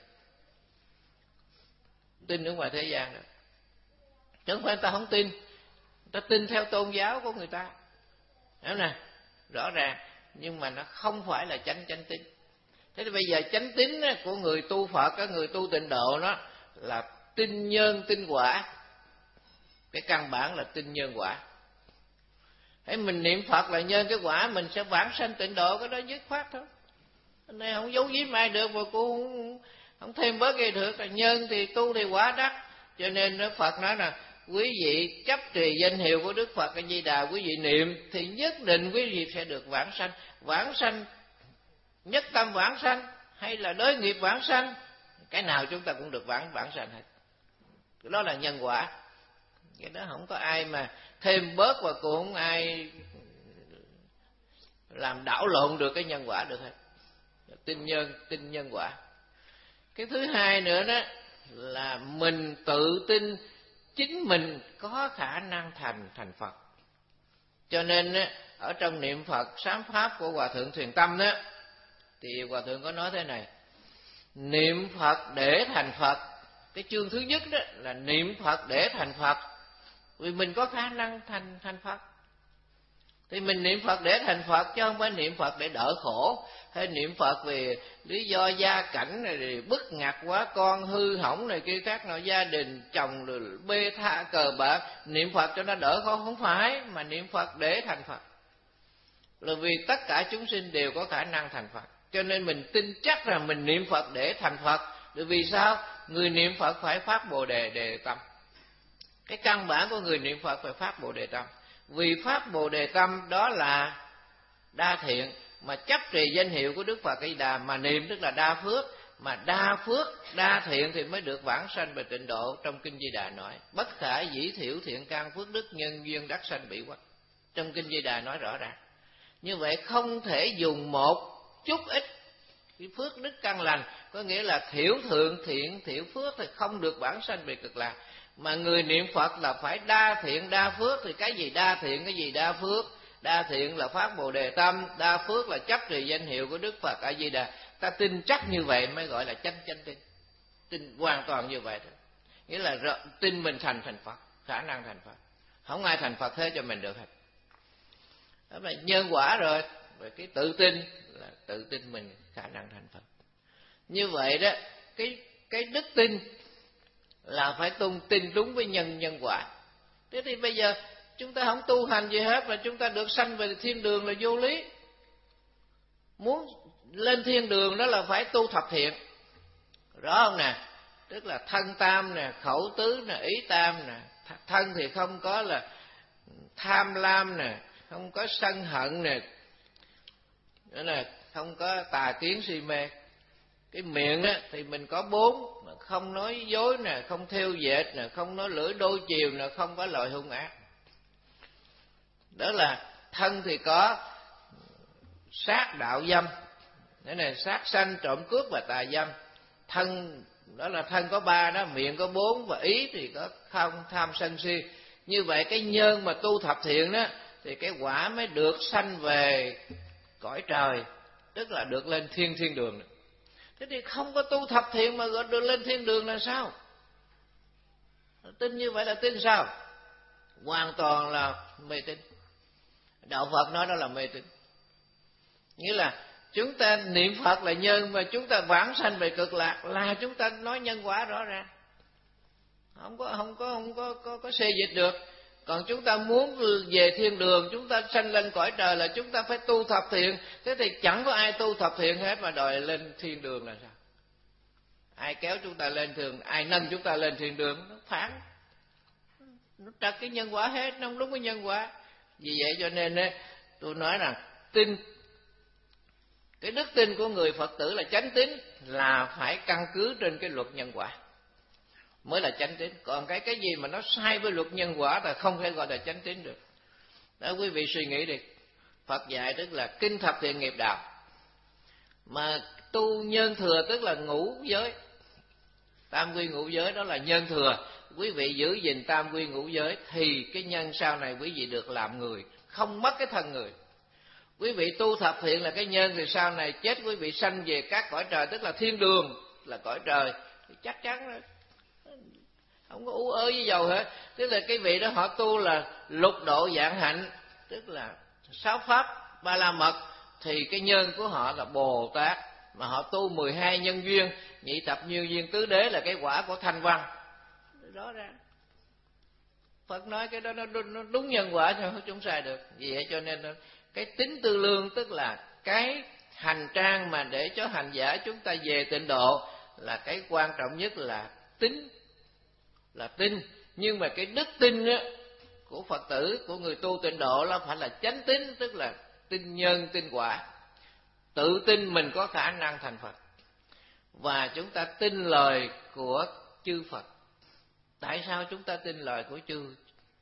Tin ở ngoài thế gian đó, chứ không phải ta không tin, ta tin theo tôn giáo của người ta, hiểu nè, rõ ràng, nhưng mà nó không phải là chánh chánh tín. Thế thì bây giờ chánh tín của người tu Phật, các người tu tịnh độ đó là tin nhân tin quả. Cái căn bản là tin nhân quả. Thế mình niệm Phật là nhân cái quả, mình sẽ vãng sanh tịnh độ, cái đó dứt khoát thôi. Cái này không giấu giếm ai được, mà cũng không, không thêm bớt gây được. Nhân thì tu thì quả đắc. Cho nên Phật nói là quý vị chấp trì danh hiệu của Đức Phật A Di Đà, quý vị niệm thì nhất định quý vị sẽ được vãng sanh. Vãng sanh nhất tâm vãng sanh hay là đối nghiệp vãng sanh, cái nào chúng ta cũng được vãng vãng sanh hết. Cái đó là nhân quả. Cái đó không có ai mà thêm bớt, và cũng không ai làm đảo lộn được cái nhân quả được hết. Tin nhân, tin nhân quả. Cái thứ hai nữa đó là mình tự tin chính mình có khả năng thành thành Phật. Cho nên ở trong niệm Phật sám pháp của Hòa Thượng Thiền Tâm đó, thì Hòa Thượng có nói thế này: niệm Phật để thành Phật. Cái chương thứ nhất đó là niệm Phật để thành Phật, vì mình có khả năng thành thành Phật. Thì mình niệm Phật để thành Phật, chứ không phải niệm Phật để đỡ khổ, hay niệm Phật vì lý do gia cảnh này bức ngặt quá, con hư hỏng này kia khác nào, gia đình chồng rồi bê tha cờ bạc, niệm Phật cho nó đỡ khổ. Không phải, mà niệm Phật để thành Phật, là vì tất cả chúng sinh đều có khả năng thành Phật. Cho nên mình tin chắc rằng mình niệm Phật để thành Phật. Bởi vì sao? Người niệm Phật phải phát Bồ Đề Đề Tâm. Cái căn bản của người niệm Phật phải phát Bồ Đề Tâm. Vì phát Bồ Đề Tâm đó là đa thiện, mà chấp trì danh hiệu của Đức Phật A Di Đà mà niệm tức là đa phước. Mà đa phước, đa thiện thì mới được vãng sanh về tịnh độ. Trong Kinh Di Đà nói bất khả dĩ thiểu thiện căn phước đức nhân duyên đắc sanh bị quắc. Trong Kinh Di Đà nói rõ ràng. Như vậy không thể dùng một chút ít cái phước đức căn lành, có nghĩa là thiểu thượng thiện thiểu phước thì không được vãng sanh về cực lạc. Mà người niệm Phật là phải đa thiện đa phước. Thì cái gì đa thiện, cái gì đa phước? Đa thiện là phát Bồ Đề Tâm, đa phước là chấp trì danh hiệu của Đức Phật A Di Đà. Ta tin chắc như vậy mới gọi là chánh chánh tin. Tin hoàn toàn như vậy thôi. Nghĩa là tin mình thành thành Phật, khả năng thành Phật. Không ai thành Phật thế cho mình được hết. Đó là nhân quả rồi. Về cái tự tin là tự tin mình khả năng thành Phật. Như vậy đó, cái cái đức tin là phải tung tin đúng với nhân nhân quả. Thế thì bây giờ chúng ta không tu hành gì hết, và chúng ta được sanh về thiên đường là vô lý. Muốn lên thiên đường đó là phải tu thập thiện, rõ không nè? Tức là thân tam nè, khẩu tứ nè, ý tam nè. Thân thì không có là tham lam nè, không có sân hận nè, nữa là không có tà kiến si mê. Cái miệng á, thì mình có bốn, không nói dối nè, không thêu dệt nè, không nói lưỡi đôi chiều nè, không có lời hung ác. Đó là thân thì có sát đạo dâm, thế này sát sanh trộm cướp và tà dâm. Thân đó là thân có ba đó, miệng có bốn, và ý thì có không tham sân si. Như vậy cái nhân mà tu thập thiện đó thì cái quả mới được sanh về cõi trời, tức là được lên thiên thiên đường. Thế thì không có tu thập thiện mà gọi được lên thiên đường là sao? Tin như vậy là tin sao? Hoàn toàn là mê tín. Đạo Phật nói đó là mê tín. Nghĩa là chúng ta niệm Phật là nhân, mà chúng ta vãng sanh về cực lạc là chúng ta nói nhân quả rõ ràng, không có không có không có có, có xê dịch được. Còn chúng ta muốn về thiên đường, chúng ta sanh lên cõi trời là chúng ta phải tu thập thiện. Thế thì chẳng có ai tu thập thiện hết mà đòi lên thiên đường là sao? Ai kéo chúng ta lên thường, ai nâng chúng ta lên thiên đường? Nó phản, nó trật cái nhân quả hết, nó không đúng cái nhân quả. Vì vậy cho nên tôi nói rằng tin, cái đức tin của người Phật tử là chánh tín, là phải căn cứ trên cái luật nhân quả mới là chánh tín. Còn cái cái gì mà nó sai với luật nhân quả là không thể gọi là chánh tín được. Đó, quý vị suy nghĩ đi. Phật dạy tức là kinh thập thiện nghiệp đạo, mà tu nhân thừa tức là ngũ giới, tam quy ngũ giới, đó là nhân thừa. Quý vị giữ gìn tam quy ngũ giới thì cái nhân sau này quý vị được làm người, không mất cái thân người. Quý vị tu thập thiện là cái nhân, thì sau này chết quý vị sanh về các cõi trời, tức là thiên đường, là cõi trời, thì chắc chắn đó, không có ú ớ với dầu hết. Tức là cái vị đó họ tu là lục độ vạn hạnh, tức là sáu pháp ba la mật, thì cái nhân của họ là Bồ Tát. Mà họ tu mười hai nhân duyên, nhị thập nhân duyên tứ đế là cái quả của thanh văn. Rõ ràng Phật nói cái đó nó đúng nhân quả thôi, không sai được. Vì vậy cho nên cái tính tư lương, tức là cái hành trang mà để cho hành giả chúng ta về tịnh độ, là cái quan trọng nhất là tính, là tin. Nhưng mà cái đức tin á, của Phật tử, của người tu tịnh độ là phải là chánh tín, tức là tin nhân tin quả, tự tin mình có khả năng thành Phật, và chúng ta tin lời của chư Phật. Tại sao chúng ta tin lời của chư?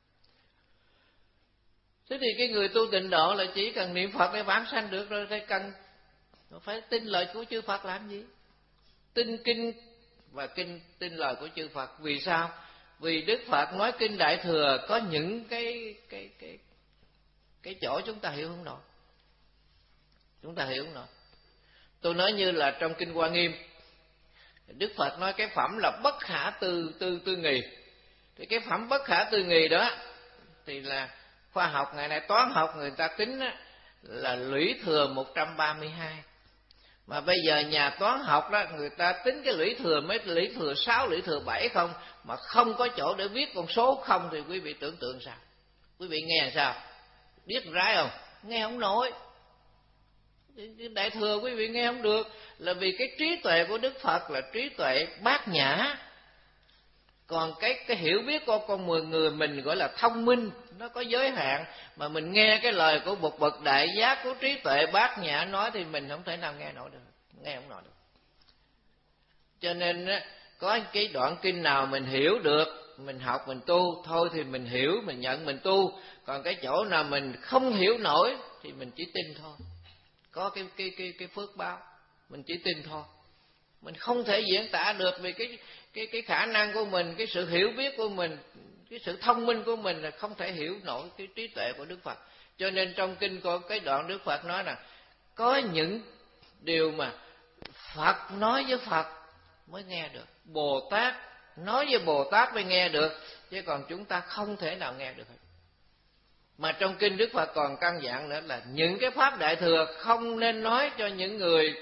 Thế thì cái người tu tịnh độ là chỉ cần niệm Phật để vãng sanh được rồi, phải cần phải tin lời của chư Phật làm gì? Tin kinh và kinh tin lời của chư Phật. Vì sao? Vì Đức Phật nói kinh Đại Thừa có những cái cái cái cái chỗ chúng ta hiểu không nổi. Chúng ta hiểu không nổi. Tôi nói như là trong kinh Hoa Nghiêm, Đức Phật nói cái phẩm là bất khả tư tư tư nghì. Thì cái phẩm bất khả tư nghì đó thì là khoa học ngày nay, toán học người ta tính đó, là lũy thừa một trăm ba mươi hai. Mà bây giờ nhà toán học đó, người ta tính cái lũy thừa mấy lũy thừa sáu, lũy thừa bảy không, mà không có chỗ để viết con số không, thì quý vị tưởng tượng sao? Quý vị nghe sao? Biết rái không? Nghe không nổi. Đại thừa quý vị nghe không được, là vì cái trí tuệ của Đức Phật là trí tuệ bát nhã. Còn cái cái hiểu biết của con người, người mình gọi là thông minh, nó có giới hạn. Mà mình nghe cái lời của một bậc đại giác của trí tuệ bát nhã nói thì mình không thể nào nghe nổi được, nghe không nổi được. Cho nên có cái đoạn kinh nào mình hiểu được, mình học mình tu thôi thì mình hiểu, mình nhận mình tu. Còn cái chỗ nào mình không hiểu nổi thì mình chỉ tin thôi. Có cái cái cái cái phước báo, mình chỉ tin thôi. Mình không thể diễn tả được vì cái cái cái khả năng của mình, cái sự hiểu biết của mình, cái sự thông minh của mình là không thể hiểu nổi cái trí tuệ của Đức Phật. Cho nên trong kinh có cái đoạn Đức Phật nói là có những điều mà Phật nói với Phật mới nghe được, Bồ Tát nói với Bồ Tát mới nghe được, chứ còn chúng ta không thể nào nghe được hết. Mà trong kinh Đức Phật còn căn dặn nữa là những cái pháp đại thừa không nên nói cho những người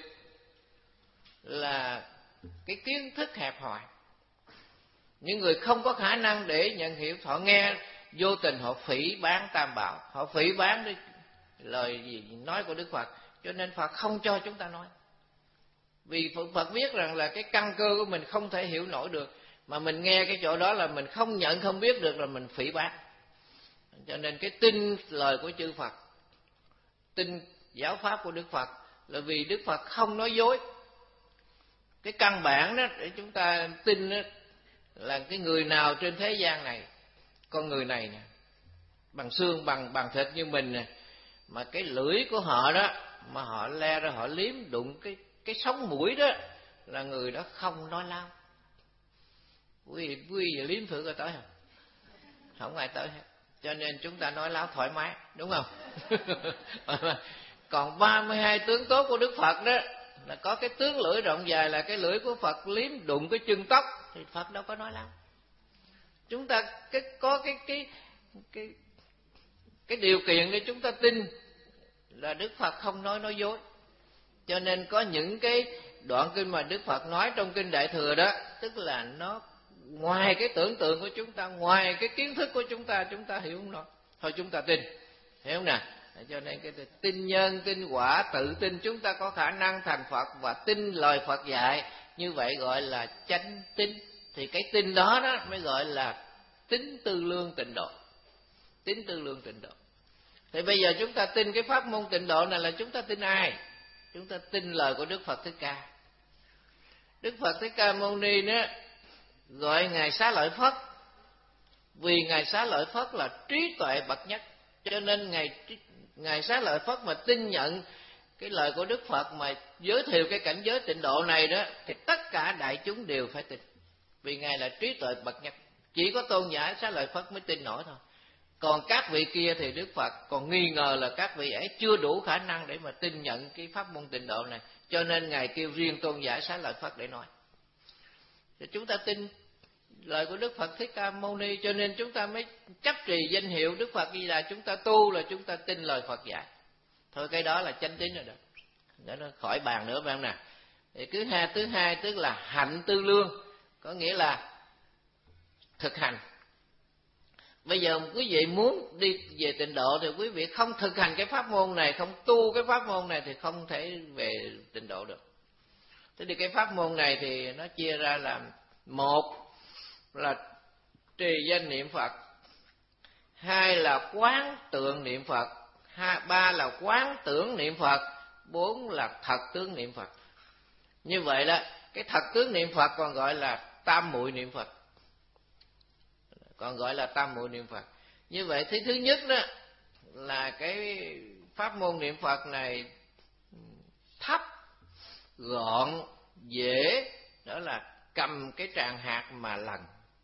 là cái kiến thức hẹp hòi, những người không có khả năng để nhận hiểu. Họ nghe vô tình họ phỉ bán Tam Bảo, họ phỉ bán đi lời gì nói của Đức Phật, cho nên Phật không cho chúng ta nói. Vì Phật biết rằng là cái căn cơ của mình không thể hiểu nổi được, mà mình nghe cái chỗ đó là mình không nhận không biết được, là mình phỉ bán. Cho nên cái tin lời của chư Phật, tin giáo pháp của Đức Phật, là vì Đức Phật không nói dối. Cái căn bản đó để chúng ta tin đó là cái người nào trên thế gian này, con người này nè, bằng xương bằng bằng thịt như mình nè, mà cái lưỡi của họ đó mà họ le ra họ liếm đụng cái cái sống mũi đó là người đó không nói láo. Quý vị, quý vị liếm thử coi tới không? Không ai tới hết. Cho nên chúng ta nói láo thoải mái, đúng không? Còn ba mươi hai tướng tốt của Đức Phật đó là có cái tướng lưỡi rộng dài là cái lưỡi của Phật liếm đụng cái chân tóc thì Phật đâu có nói láo. Chúng ta cái có cái cái cái cái điều kiện để chúng ta tin là Đức Phật không nói nói dối. Cho nên có những cái đoạn kinh mà Đức Phật nói trong kinh Đại Thừa đó, tức là nó ngoài cái tưởng tượng của chúng ta, ngoài cái kiến thức của chúng ta, chúng ta hiểu không nó? Thôi chúng ta tin, hiểu không nè? Cho nên cái tin nhân, tin quả, tự tin chúng ta có khả năng thành Phật và tin lời Phật dạy, như vậy gọi là chánh tín. Thì cái tin đó đó mới gọi là tín tư lương tịnh độ. Tín tư lương tịnh độ. Thì bây giờ chúng ta tin cái pháp môn tịnh độ này là chúng ta tin ai? Chúng ta tin lời của Đức Phật Thích Ca. Đức Phật Thích Ca Mâu Ni đó gọi ngài Xá Lợi Phất, vì ngài Xá Lợi Phất là trí tuệ bậc nhất, cho nên ngài ngài Xá Lợi Phất mà tin nhận cái lời của Đức Phật mà giới thiệu cái cảnh giới tịnh độ này đó, thì tất cả đại chúng đều phải tin, vì ngài là trí tuệ bậc nhất. Chỉ có tôn giả Xá Lợi Phất mới tin nổi thôi. Còn các vị kia thì Đức Phật còn nghi ngờ là các vị ấy chưa đủ khả năng để mà tin nhận cái pháp môn tịnh độ này, cho nên ngài kêu riêng tôn giả Xá Lợi Phất để nói. Thì chúng ta tin lời của Đức Phật Thích Ca Mâu Ni, cho nên chúng ta mới chấp trì danh hiệu Đức Phật Di Đà. Chúng ta tu là chúng ta tin lời Phật dạy. Thôi cái đó là chánh tín rồi đó, để nó khỏi bàn nữa phải không nào? Thì thứ hai, thứ hai tức là hạnh tư lương, có nghĩa là thực hành. Bây giờ quý vị muốn đi về tịnh độ thì quý vị không thực hành cái pháp môn này, không tu cái pháp môn này thì không thể về tịnh độ được. Thế thì cái pháp môn này thì nó chia ra làm: một là trì danh niệm Phật, hai là quán tượng niệm Phật, hai, ba là quán tưởng niệm Phật, bốn là thật tướng niệm Phật. Như vậy đó, cái thật tướng niệm Phật còn gọi là tam muội niệm Phật, còn gọi là tam muội niệm Phật. Như vậy thứ thứ nhất đó là cái pháp môn niệm Phật này thấp, gọn, dễ, đó là cầm cái tràng hạt mà lần.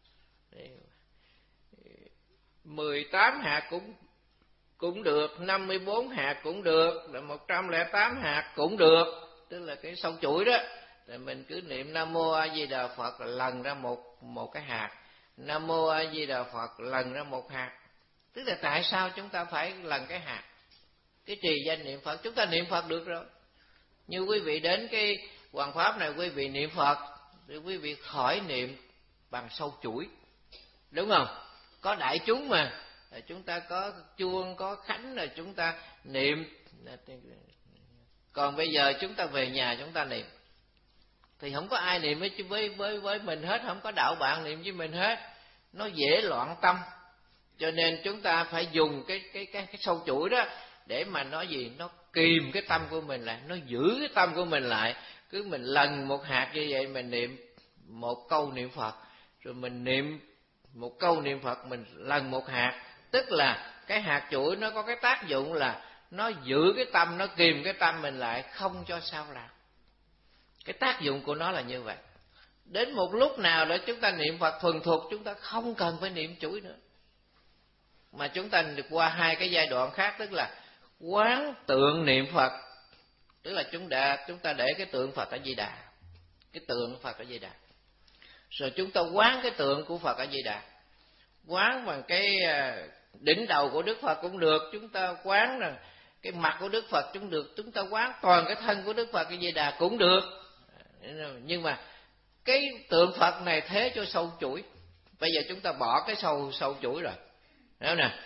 mười tám hạt cũng cũng được, năm mươi bốn hạt cũng được, là một trăm lẻ tám hạt cũng được, tức là cái sâu chuỗi đó. Thì mình cứ niệm Nam Mô A Di Đà Phật lần ra một một cái hạt, Nam Mô A Di Đà Phật lần ra một hạt. Tức là tại sao chúng ta phải lần cái hạt? Cái trì danh niệm Phật, chúng ta niệm Phật được rồi. Như quý vị đến cái Hoàng Pháp này, quý vị niệm Phật thì quý vị khỏi niệm bằng sâu chuỗi, đúng không? Có đại chúng mà, chúng ta có chuông, có khánh là chúng ta niệm. Còn bây giờ chúng ta về nhà chúng ta niệm thì không có ai niệm với với với với mình hết, không có đạo bạn niệm với mình hết, nó dễ loạn tâm. Cho nên chúng ta phải dùng cái cái cái cái sâu chuỗi đó để mà nói gì, nó kìm cái tâm của mình lại, nó giữ cái tâm của mình lại. Cứ mình lần một hạt như vậy, mình niệm một câu niệm Phật, rồi mình niệm một câu niệm Phật, mình lần một hạt, tức là cái hạt chuỗi nó có cái tác dụng là nó giữ cái tâm, nó kìm cái tâm mình lại, không cho sao làm. Cái tác dụng của nó là như vậy. Đến một lúc nào đó chúng ta niệm Phật thuần thục, chúng ta không cần phải niệm chuỗi nữa, mà chúng ta được qua hai cái giai đoạn khác, tức là quán tượng niệm Phật, tức là chúng đã chúng ta để cái tượng Phật ở Di Đà, cái tượng Phật ở Di Đà, rồi chúng ta quán cái tượng của Phật ở Di Đà, quán bằng cái đỉnh đầu của Đức Phật cũng được, chúng ta quán là cái mặt của Đức Phật cũng được, chúng ta quán toàn cái thân của Đức Phật ở Di Đà cũng được. Nhưng mà cái tượng Phật này thế cho sâu chuỗi. Bây giờ chúng ta bỏ cái sâu sâu chuỗi rồi, hiểu nè.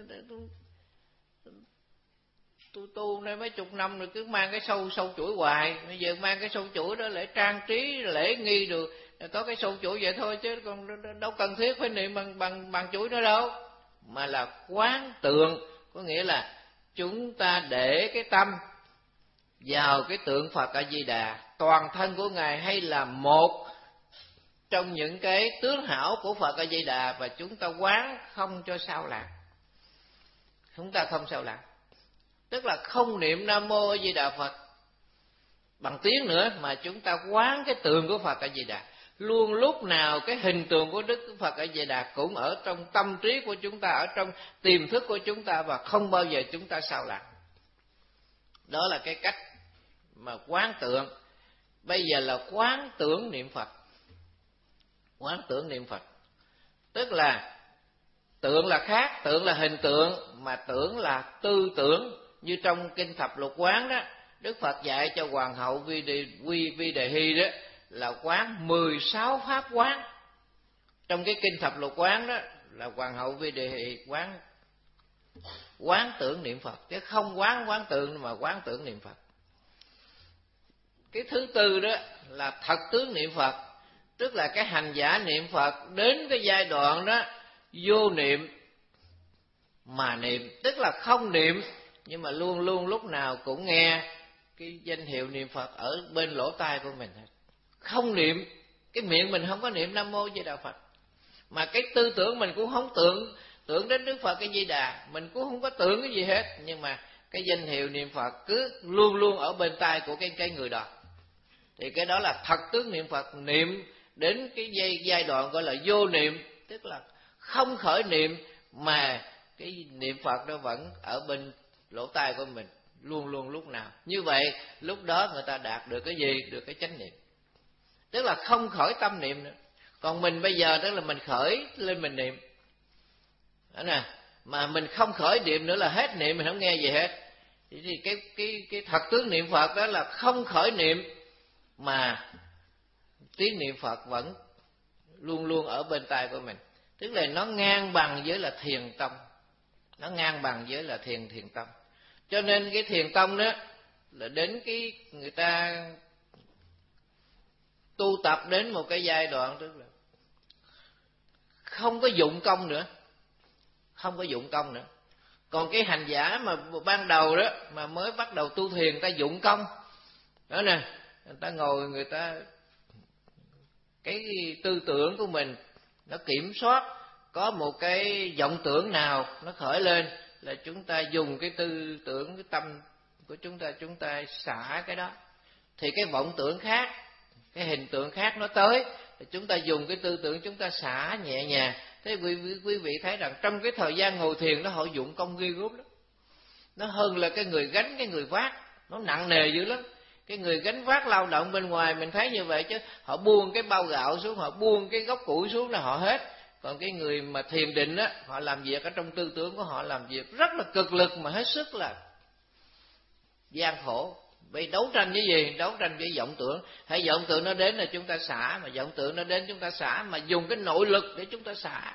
Tôi tu đây mấy chục năm rồi cứ mang cái sâu sâu chuỗi hoài, bây giờ mang cái sâu chuỗi đó để trang trí lễ nghi được, có cái sâu chuỗi vậy thôi, chứ còn đâu cần thiết phải niệm bằng bằng bằng chuỗi nữa đâu. Mà là quán tượng, có nghĩa là chúng ta để cái tâm vào cái tượng Phật A Di Đà, toàn thân của Ngài, hay là một trong những cái tướng hảo của Phật A Di Đà, và chúng ta quán không cho sao lạc. Chúng ta không sao lạc, tức là không niệm Nam Mô A Di Đà Phật bằng tiếng nữa, mà chúng ta quán cái tượng của Phật A Di Đà. Luôn lúc nào cái hình tượng của Đức Phật A Di Đà cũng ở trong tâm trí của chúng ta, ở trong tiềm thức của chúng ta, và không bao giờ chúng ta sao lạc. Đó là cái cách mà quán tượng. Bây giờ là quán tưởng niệm Phật. Quán tưởng niệm Phật tức là tượng là khác, tượng là hình tượng, mà tưởng là tư tưởng. Như trong kinh Thập Lục Quán đó, Đức Phật dạy cho Hoàng hậu Vi Đề, Vi, Vi Đề Hy đó là quán mười sáu pháp quán. Trong cái kinh Thập Lục Quán đó là Hoàng hậu Vi Đề Hy quán quán tưởng niệm Phật, chứ không quán quán tượng mà quán tưởng niệm Phật. Cái thứ tư đó là thật tướng niệm Phật, tức là cái hành giả niệm Phật đến cái giai đoạn đó vô niệm mà niệm, tức là không niệm nhưng mà luôn luôn lúc nào cũng nghe cái danh hiệu niệm Phật ở bên lỗ tai của mình. Không niệm, cái miệng mình không có niệm Nam Mô Di Đà Phật, mà cái tư tưởng mình cũng không tưởng tưởng đến Đức Phật cái Di Đà, mình cũng không có tưởng cái gì hết, nhưng mà cái danh hiệu niệm Phật cứ luôn luôn ở bên tai của cái cái người đó. Thì cái đó là thật tướng niệm Phật, niệm đến cái giai, giai đoạn gọi là vô niệm, tức là không khởi niệm mà cái niệm Phật đó vẫn ở bên lỗ tai của mình luôn luôn lúc nào. Như vậy lúc đó người ta đạt được cái gì? Được cái chánh niệm, tức là không khởi tâm niệm nữa. Còn mình bây giờ tức là mình khởi lên mình niệm đó nè, mà mình không khởi niệm nữa là hết niệm, mình không nghe gì hết. Thì cái cái cái thật tướng niệm Phật đó là không khởi niệm mà tiếng niệm Phật vẫn luôn luôn ở bên tai của mình, tức là nó ngang bằng với là thiền tông, nó ngang bằng với là thiền thiền tông. Cho nên cái thiền tông đó là đến cái người ta tu tập đến một cái giai đoạn tức là không có dụng công nữa, không có dụng công nữa. Còn cái hành giả mà ban đầu đó mà mới bắt đầu tu thiền, người ta dụng công đó nè, người ta ngồi, người ta cái tư tưởng của mình nó kiểm soát, có một cái vọng tưởng nào nó khởi lên là chúng ta dùng cái tư tưởng, cái tâm của chúng ta, chúng ta xả cái đó. Thì cái vọng tưởng khác, cái hình tượng khác nó tới, thì chúng ta dùng cái tư tưởng chúng ta xả nhẹ nhàng. Thế quý, quý vị thấy rằng trong cái thời gian ngồi thiền nó họ dụng công ghê gớm lắm. Nó hơn là cái người gánh, cái người vác, nó nặng nề dữ lắm. Cái người gánh vác lao động bên ngoài mình thấy như vậy, chứ họ buông cái bao gạo xuống, họ buông cái gốc củi xuống là họ hết. Còn cái người mà thiền định á, họ làm việc ở trong tư tưởng của họ, làm việc rất là cực lực mà hết sức là gian khổ. Vì đấu tranh với gì? Đấu tranh với vọng tưởng. Hay vọng tưởng nó đến là chúng ta xả, mà vọng tưởng nó đến chúng ta xả, mà dùng cái nội lực để chúng ta xả.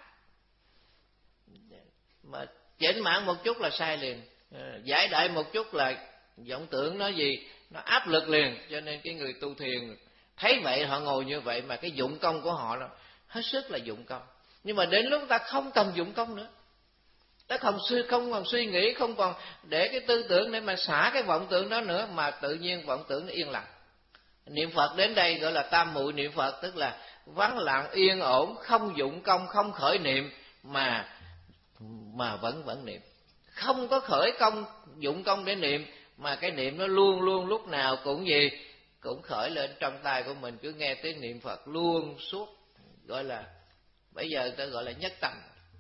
Mà chểnh mảng một chút là sai liền, giải đại một chút là vọng tưởng nó gì? Nó áp lực liền. Cho nên cái người tu thiền thấy vậy họ ngồi như vậy, mà cái dụng công của họ là hết sức là dụng công. Nhưng mà đến lúc ta không cần dụng công nữa, ta không suy không còn suy nghĩ, không còn để cái tư tưởng để mà xả cái vọng tưởng đó nữa, mà tự nhiên vọng tưởng nó yên lặng. Niệm Phật đến đây gọi là tam muội niệm Phật, tức là vắng lặng yên ổn, không dụng công, không khởi niệm mà mà vẫn vẫn niệm, không có khởi công dụng công để niệm, mà cái niệm nó luôn luôn lúc nào cũng gì cũng khởi lên trong tai của mình, cứ nghe tiếng niệm Phật luôn suốt, gọi là bây giờ người ta gọi là nhất tâm.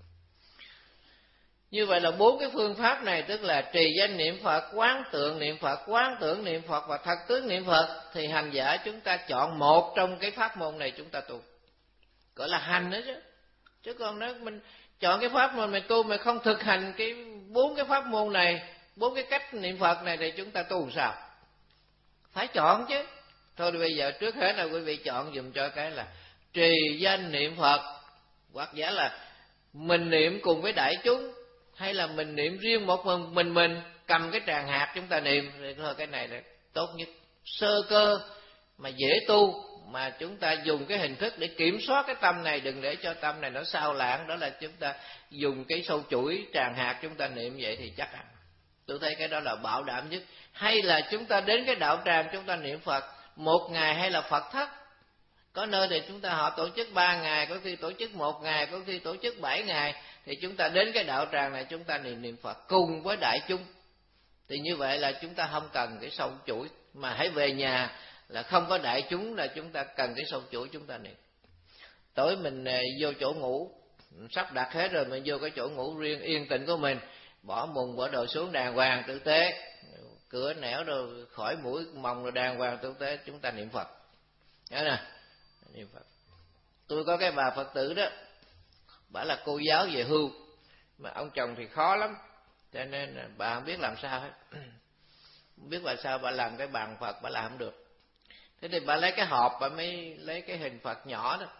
Như vậy là bốn cái phương pháp này, tức là trì danh niệm Phật, quán tượng niệm Phật, quán tưởng niệm Phật và thật tướng niệm Phật. Thì hành giả chúng ta chọn một trong cái pháp môn này chúng ta tu, gọi là hành đó chứ. Chứ còn nếu mình chọn cái pháp môn mình tu mà không thực hành cái bốn cái pháp môn này, bốn cái cách niệm Phật này, thì chúng ta tu làm sao? Phải chọn chứ. Thôi bây giờ trước hết là quý vị chọn dùm cho cái là trì danh niệm Phật, hoặc giả là mình niệm cùng với đại chúng, hay là mình niệm riêng một mình mình, mình cầm cái tràng hạt chúng ta niệm. Thì thôi cái này là tốt nhất, sơ cơ mà dễ tu, mà chúng ta dùng cái hình thức để kiểm soát cái tâm này, đừng để cho tâm này nó sao lãng. Đó là chúng ta dùng cái sâu chuỗi tràng hạt chúng ta niệm vậy thì chắc ăn. Tôi thấy cái đó là bảo đảm nhất. Hay là chúng ta đến cái đạo tràng chúng ta niệm Phật, một ngày hay là Phật thất. Có nơi thì chúng ta họ tổ chức ba ngày, có khi tổ chức một ngày, có khi tổ chức bảy ngày. Thì chúng ta đến cái đạo tràng này chúng ta niệm niệm Phật cùng với đại chúng. Thì như vậy là chúng ta không cần cái sâu chuỗi, mà hãy về nhà là không có đại chúng là chúng ta cần cái sâu chuỗi chúng ta niệm. Tối mình vô chỗ ngủ, sắp đặt hết rồi, mình vô cái chỗ ngủ riêng yên tĩnh của mình, bỏ mùng bỏ đồ xuống đàng hoàng tử tế, cửa nẻo rồi khỏi mũi mồng rồi đàng hoàng tử tế, chúng ta niệm Phật. Nhớ nè, niệm Phật. Tôi có cái bà Phật tử đó, bà là cô giáo về hưu, mà ông chồng thì khó lắm, cho nên bà không biết làm sao hết. Không biết là sao bà làm cái bàn Phật bà làm không được. Thế thì bà lấy cái hộp, bà mới lấy cái hình Phật nhỏ đó,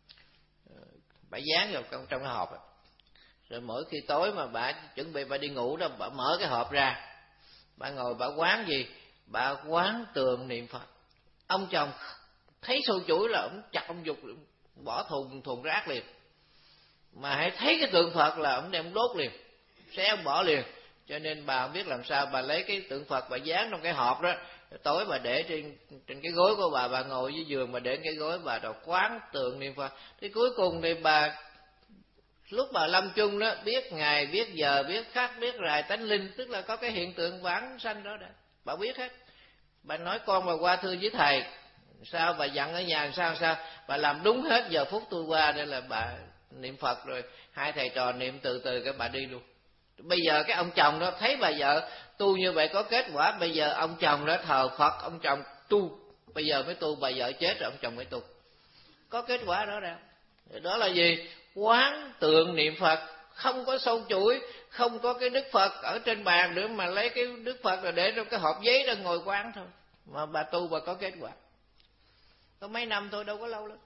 bà dán vào trong cái hộp đó. Rồi mỗi khi tối mà bà chuẩn bị bà đi ngủ đó, bà mở cái hộp ra, bà ngồi bà quán gì? Bà quán tường niệm Phật. Ông chồng thấy sâu chuỗi là ông chặt ông giục bỏ thùng thùng rác liền, mà hãy thấy cái tượng Phật là ông đem đốt liền, xé ông bỏ liền. Cho nên bà không biết làm sao, bà lấy cái tượng Phật bà dán trong cái hộp đó, tối bà để trên trên cái gối của bà, bà ngồi dưới giường mà để cái gối bà rồi quán tượng niệm Phật. Thì cuối cùng thì bà lúc bà lâm chung đó, biết ngày biết giờ biết khắc biết rài tánh linh, tức là có cái hiện tượng vãng sanh đó đó, bà biết hết. Bà nói con bà qua thưa với thầy, sao bà dặn ở nhà sao sao, bà làm đúng hết. Giờ phút tôi qua đây là bà niệm Phật rồi, hai thầy trò niệm từ từ cái bà đi luôn. Bây giờ cái ông chồng đó thấy bà vợ tu như vậy có kết quả, bây giờ ông chồng đó thờ Phật, ông chồng tu, bây giờ mới tu, bà vợ chết rồi ông chồng mới tu, có kết quả đó ra. Đó là gì? Quán tượng niệm Phật, không có sâu chuỗi, không có cái Đức Phật ở trên bàn nữa, mà lấy cái Đức Phật rồi để trong cái hộp giấy đó ngồi quán thôi, mà bà tu bà có kết quả. Có mấy năm thôi, đâu có lâu lắm.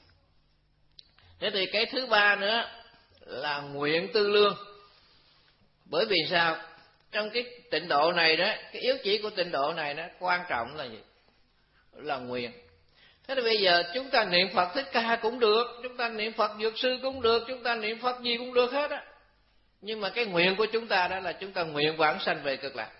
Thế thì cái thứ ba nữa là nguyện tư lương. Bởi vì sao? Trong cái tịnh độ này đó, cái yếu chỉ của tịnh độ này đó, quan trọng là gì? Là nguyện. Thế thì bây giờ chúng ta niệm Phật Thích Ca cũng được, chúng ta niệm Phật Dược Sư cũng được, chúng ta niệm Phật gì cũng được hết á. Nhưng mà cái nguyện của chúng ta đó là chúng ta nguyện vãng sanh về Cực Lạc.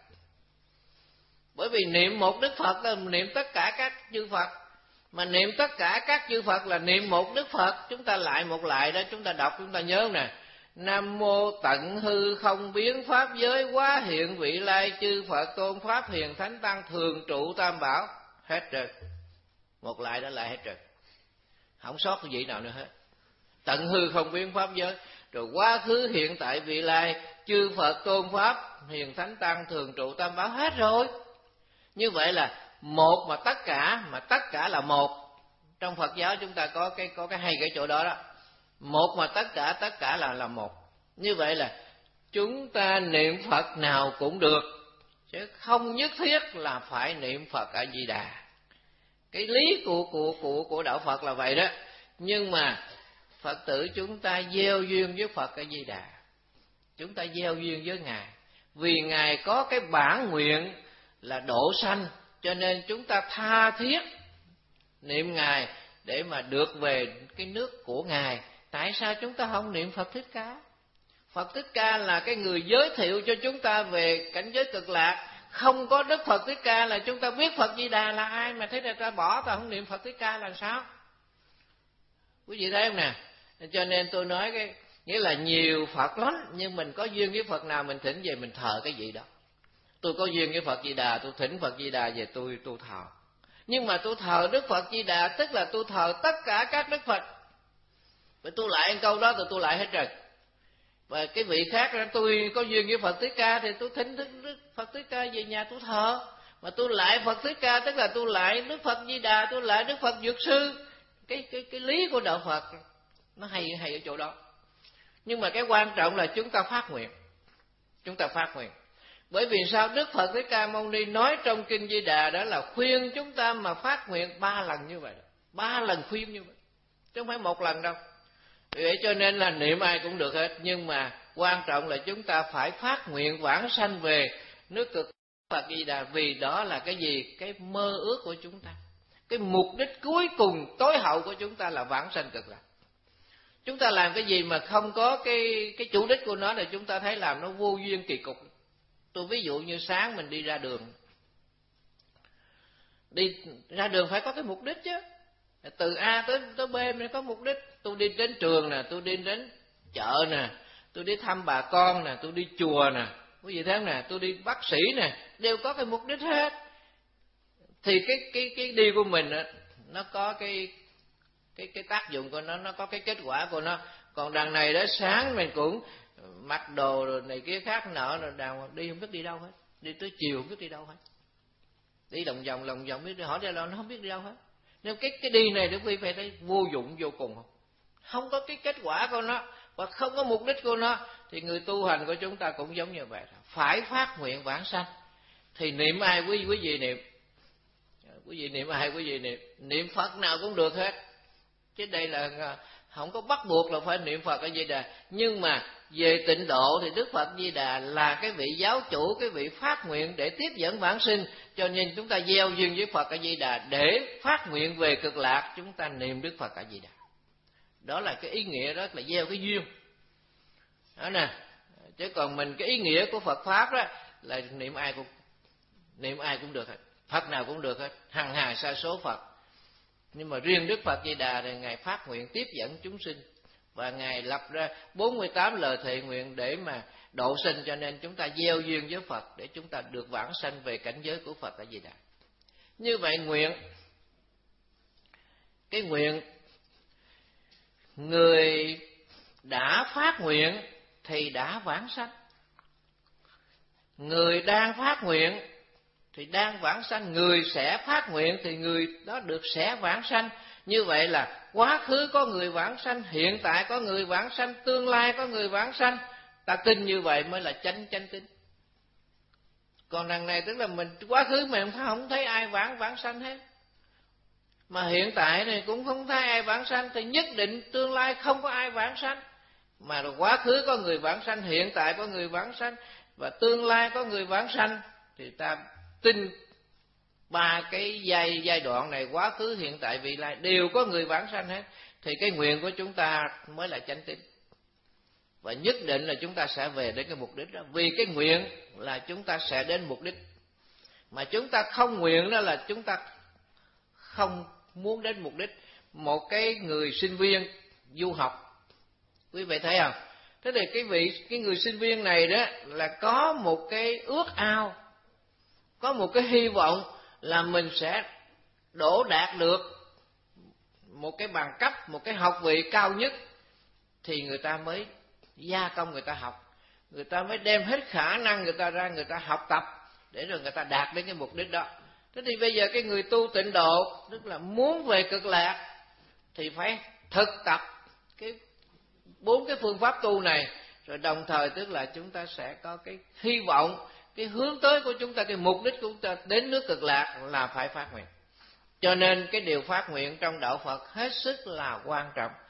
Bởi vì niệm một Đức Phật là niệm tất cả các chư Phật, mà niệm tất cả các chư Phật là niệm một Đức Phật. Chúng ta lại một lại đó, chúng ta đọc chúng ta nhớ nè. Nam mô tận hư không biến pháp giới, quá hiện vị lai chư Phật tôn pháp hiền thánh tăng, thường trụ tam bảo. Hết rồi. Một lại đó lại hết rồi, không sót cái gì nào nữa hết. Tận hư không biến pháp giới, rồi quá khứ hiện tại vị lai chư Phật tôn pháp hiền thánh tăng, thường trụ tam bảo, hết rồi. Như vậy là một mà tất cả, mà tất cả là một. Trong Phật giáo chúng ta có cái có cái hay cái chỗ đó đó, một mà tất cả, tất cả là là một. Như vậy là chúng ta niệm Phật nào cũng được, chứ không nhất thiết là phải niệm Phật A Di Đà. Cái lý của của của của đạo Phật là vậy đó. Nhưng mà Phật tử chúng ta gieo duyên với Phật A Di Đà, chúng ta gieo duyên với Ngài, vì Ngài có cái bản nguyện là độ sanh, cho nên chúng ta tha thiết niệm Ngài để mà được về cái nước của Ngài. Tại sao chúng ta không niệm Phật Thích Ca? Phật Thích Ca là cái người giới thiệu cho chúng ta về cảnh giới Cực Lạc. Không có Đức Phật Thích Ca là chúng ta biết Phật Di Đà là ai, mà thế là ta bỏ, ta không niệm Phật Thích Ca là sao? Quý vị thấy không nè? Cho nên tôi nói cái nghĩa là nhiều Phật lắm, nhưng mình có duyên với Phật nào mình thỉnh về mình thờ cái gì đó. Tôi có duyên với Phật Di Đà, tôi thỉnh Phật Di Đà về tôi tôi thờ. Nhưng mà tôi thờ Đức Phật Di Đà tức là tôi thờ tất cả các Đức Phật. Vậy tôi lại ăn câu đó rồi tôi lại hết rồi. Và cái vị khác là tôi có duyên với Phật Thích Ca thì tôi thỉnh Đức, Đức Phật Thích Ca về nhà tôi thờ. Mà tôi lại Phật Thích Ca tức là tôi lại Đức Phật Di Đà, tôi lại Đức Phật Dược Sư. Cái cái cái lý của đạo Phật nó hay hay ở chỗ đó. Nhưng mà cái quan trọng là chúng ta phát nguyện. Chúng ta phát nguyện. Bởi vì sao? Đức Phật Thích Ca Mâu Ni nói trong Kinh Di Đà đó là khuyên chúng ta mà phát nguyện ba lần như vậy. Ba lần khuyên như vậy, chứ không phải một lần đâu. Vậy cho nên là niệm ai cũng được hết. Nhưng mà quan trọng là chúng ta phải phát nguyện vãng sanh về nước Cực Phật Di Đà. Vì đó là cái gì? Cái mơ ước của chúng ta. Cái mục đích cuối cùng tối hậu của chúng ta là vãng sanh Cực Lạc. Chúng ta làm cái gì mà không có cái cái chủ đích của nó thì chúng ta thấy làm nó vô duyên kỳ cục. Tôi ví dụ như sáng mình đi ra đường, Đi ra đường phải có cái mục đích chứ. Từ A tới tới B mới có mục đích. Tôi đi đến trường nè, tôi đi đến chợ nè, tôi đi thăm bà con nè, tôi đi chùa nè, quý vị thấy nè, tôi đi bác sĩ nè, đều có cái mục đích hết. Thì cái cái cái đi của mình á, nó có cái cái cái tác dụng của nó, nó có cái kết quả của nó. Còn đằng này đó, sáng mình cũng mặc đồ rồi này kia khác nọ rồi đàng đi không biết đi đâu hết, đi tới chiều không biết đi đâu hết, đi lòng vòng lòng vòng biết đi, hỏi ra là nó không biết đi đâu hết. Nếu cái cái đi này quý vị phải thấy vô dụng vô cùng, không không có cái kết quả của nó và không có mục đích của nó, thì người tu hành của chúng ta cũng giống như vậy, phải phát nguyện vãng sanh. Thì niệm ai quý quý vị niệm, quý vị niệm ai quý vị niệm, niệm Phật nào cũng được hết, chứ đây là không có bắt buộc là phải niệm Phật A Di Đà. Nhưng mà về tịnh độ thì Đức Phật Di Đà là cái vị giáo chủ, cái vị phát nguyện để tiếp dẫn vãng sinh, cho nên chúng ta gieo duyên với Phật A Di Đà để phát nguyện về cực lạc, chúng ta niệm Đức Phật A Di Đà. Đó là cái ý nghĩa, đó là gieo cái duyên đó nè. Chứ còn mình cái ý nghĩa của Phật pháp đó là niệm ai cũng niệm ai cũng được hết, Phật nào cũng được hết, hằng hà sa số Phật. Nhưng mà riêng Đức Phật Di Đà thì Ngài phát nguyện tiếp dẫn chúng sinh, và Ngài lập ra bốn mươi tám lời thệ nguyện để mà độ sinh, cho nên chúng ta gieo duyên với Phật để chúng ta được vãng sanh về cảnh giới của Phật A Di Đà. Như vậy nguyện, cái nguyện người đã phát nguyện thì đã vãng sanh, người đang phát nguyện thì đang vãng sanh, người sẽ phát nguyện thì người đó được sẽ vãng sanh. Như vậy là quá khứ có người vãng sanh, hiện tại có người vãng sanh, tương lai có người vãng sanh. Ta tin như vậy mới là chánh chánh tín. Còn đằng này tức là mình quá khứ mình không thấy ai vãng vãng sanh hết, mà hiện tại này cũng không thấy ai vãng sanh, thì nhất định tương lai không có ai vãng sanh. Mà quá khứ có người vãng sanh, hiện tại có người vãng sanh, và tương lai có người vãng sanh, thì ta tin ba cái giai giai đoạn này, quá khứ hiện tại vị lai đều có người vãng sanh hết, thì cái nguyện của chúng ta mới là chánh tín. Và nhất định là chúng ta sẽ về đến cái mục đích đó. Vì cái nguyện là chúng ta sẽ đến mục đích, mà chúng ta không nguyện đó là chúng ta không muốn đến mục đích. Một cái người sinh viên du học, quý vị thấy không? Thế thì cái vị cái người sinh viên này đó là có một cái ước ao, có một cái hy vọng là mình sẽ đỗ đạt được một cái bằng cấp, một cái học vị cao nhất, thì người ta mới gia công người ta học, người ta mới đem hết khả năng người ta ra, người ta học tập để rồi người ta đạt đến cái mục đích đó. Thế thì bây giờ cái người tu tịnh độ, tức là muốn về cực lạc, thì phải thực tập cái bốn cái phương pháp tu này, rồi đồng thời tức là chúng ta sẽ có cái hy vọng, cái hướng tới của chúng ta, cái mục đích của chúng ta đến nước cực lạc là phải phát nguyện. Cho nên cái điều phát nguyện trong đạo Phật hết sức là quan trọng.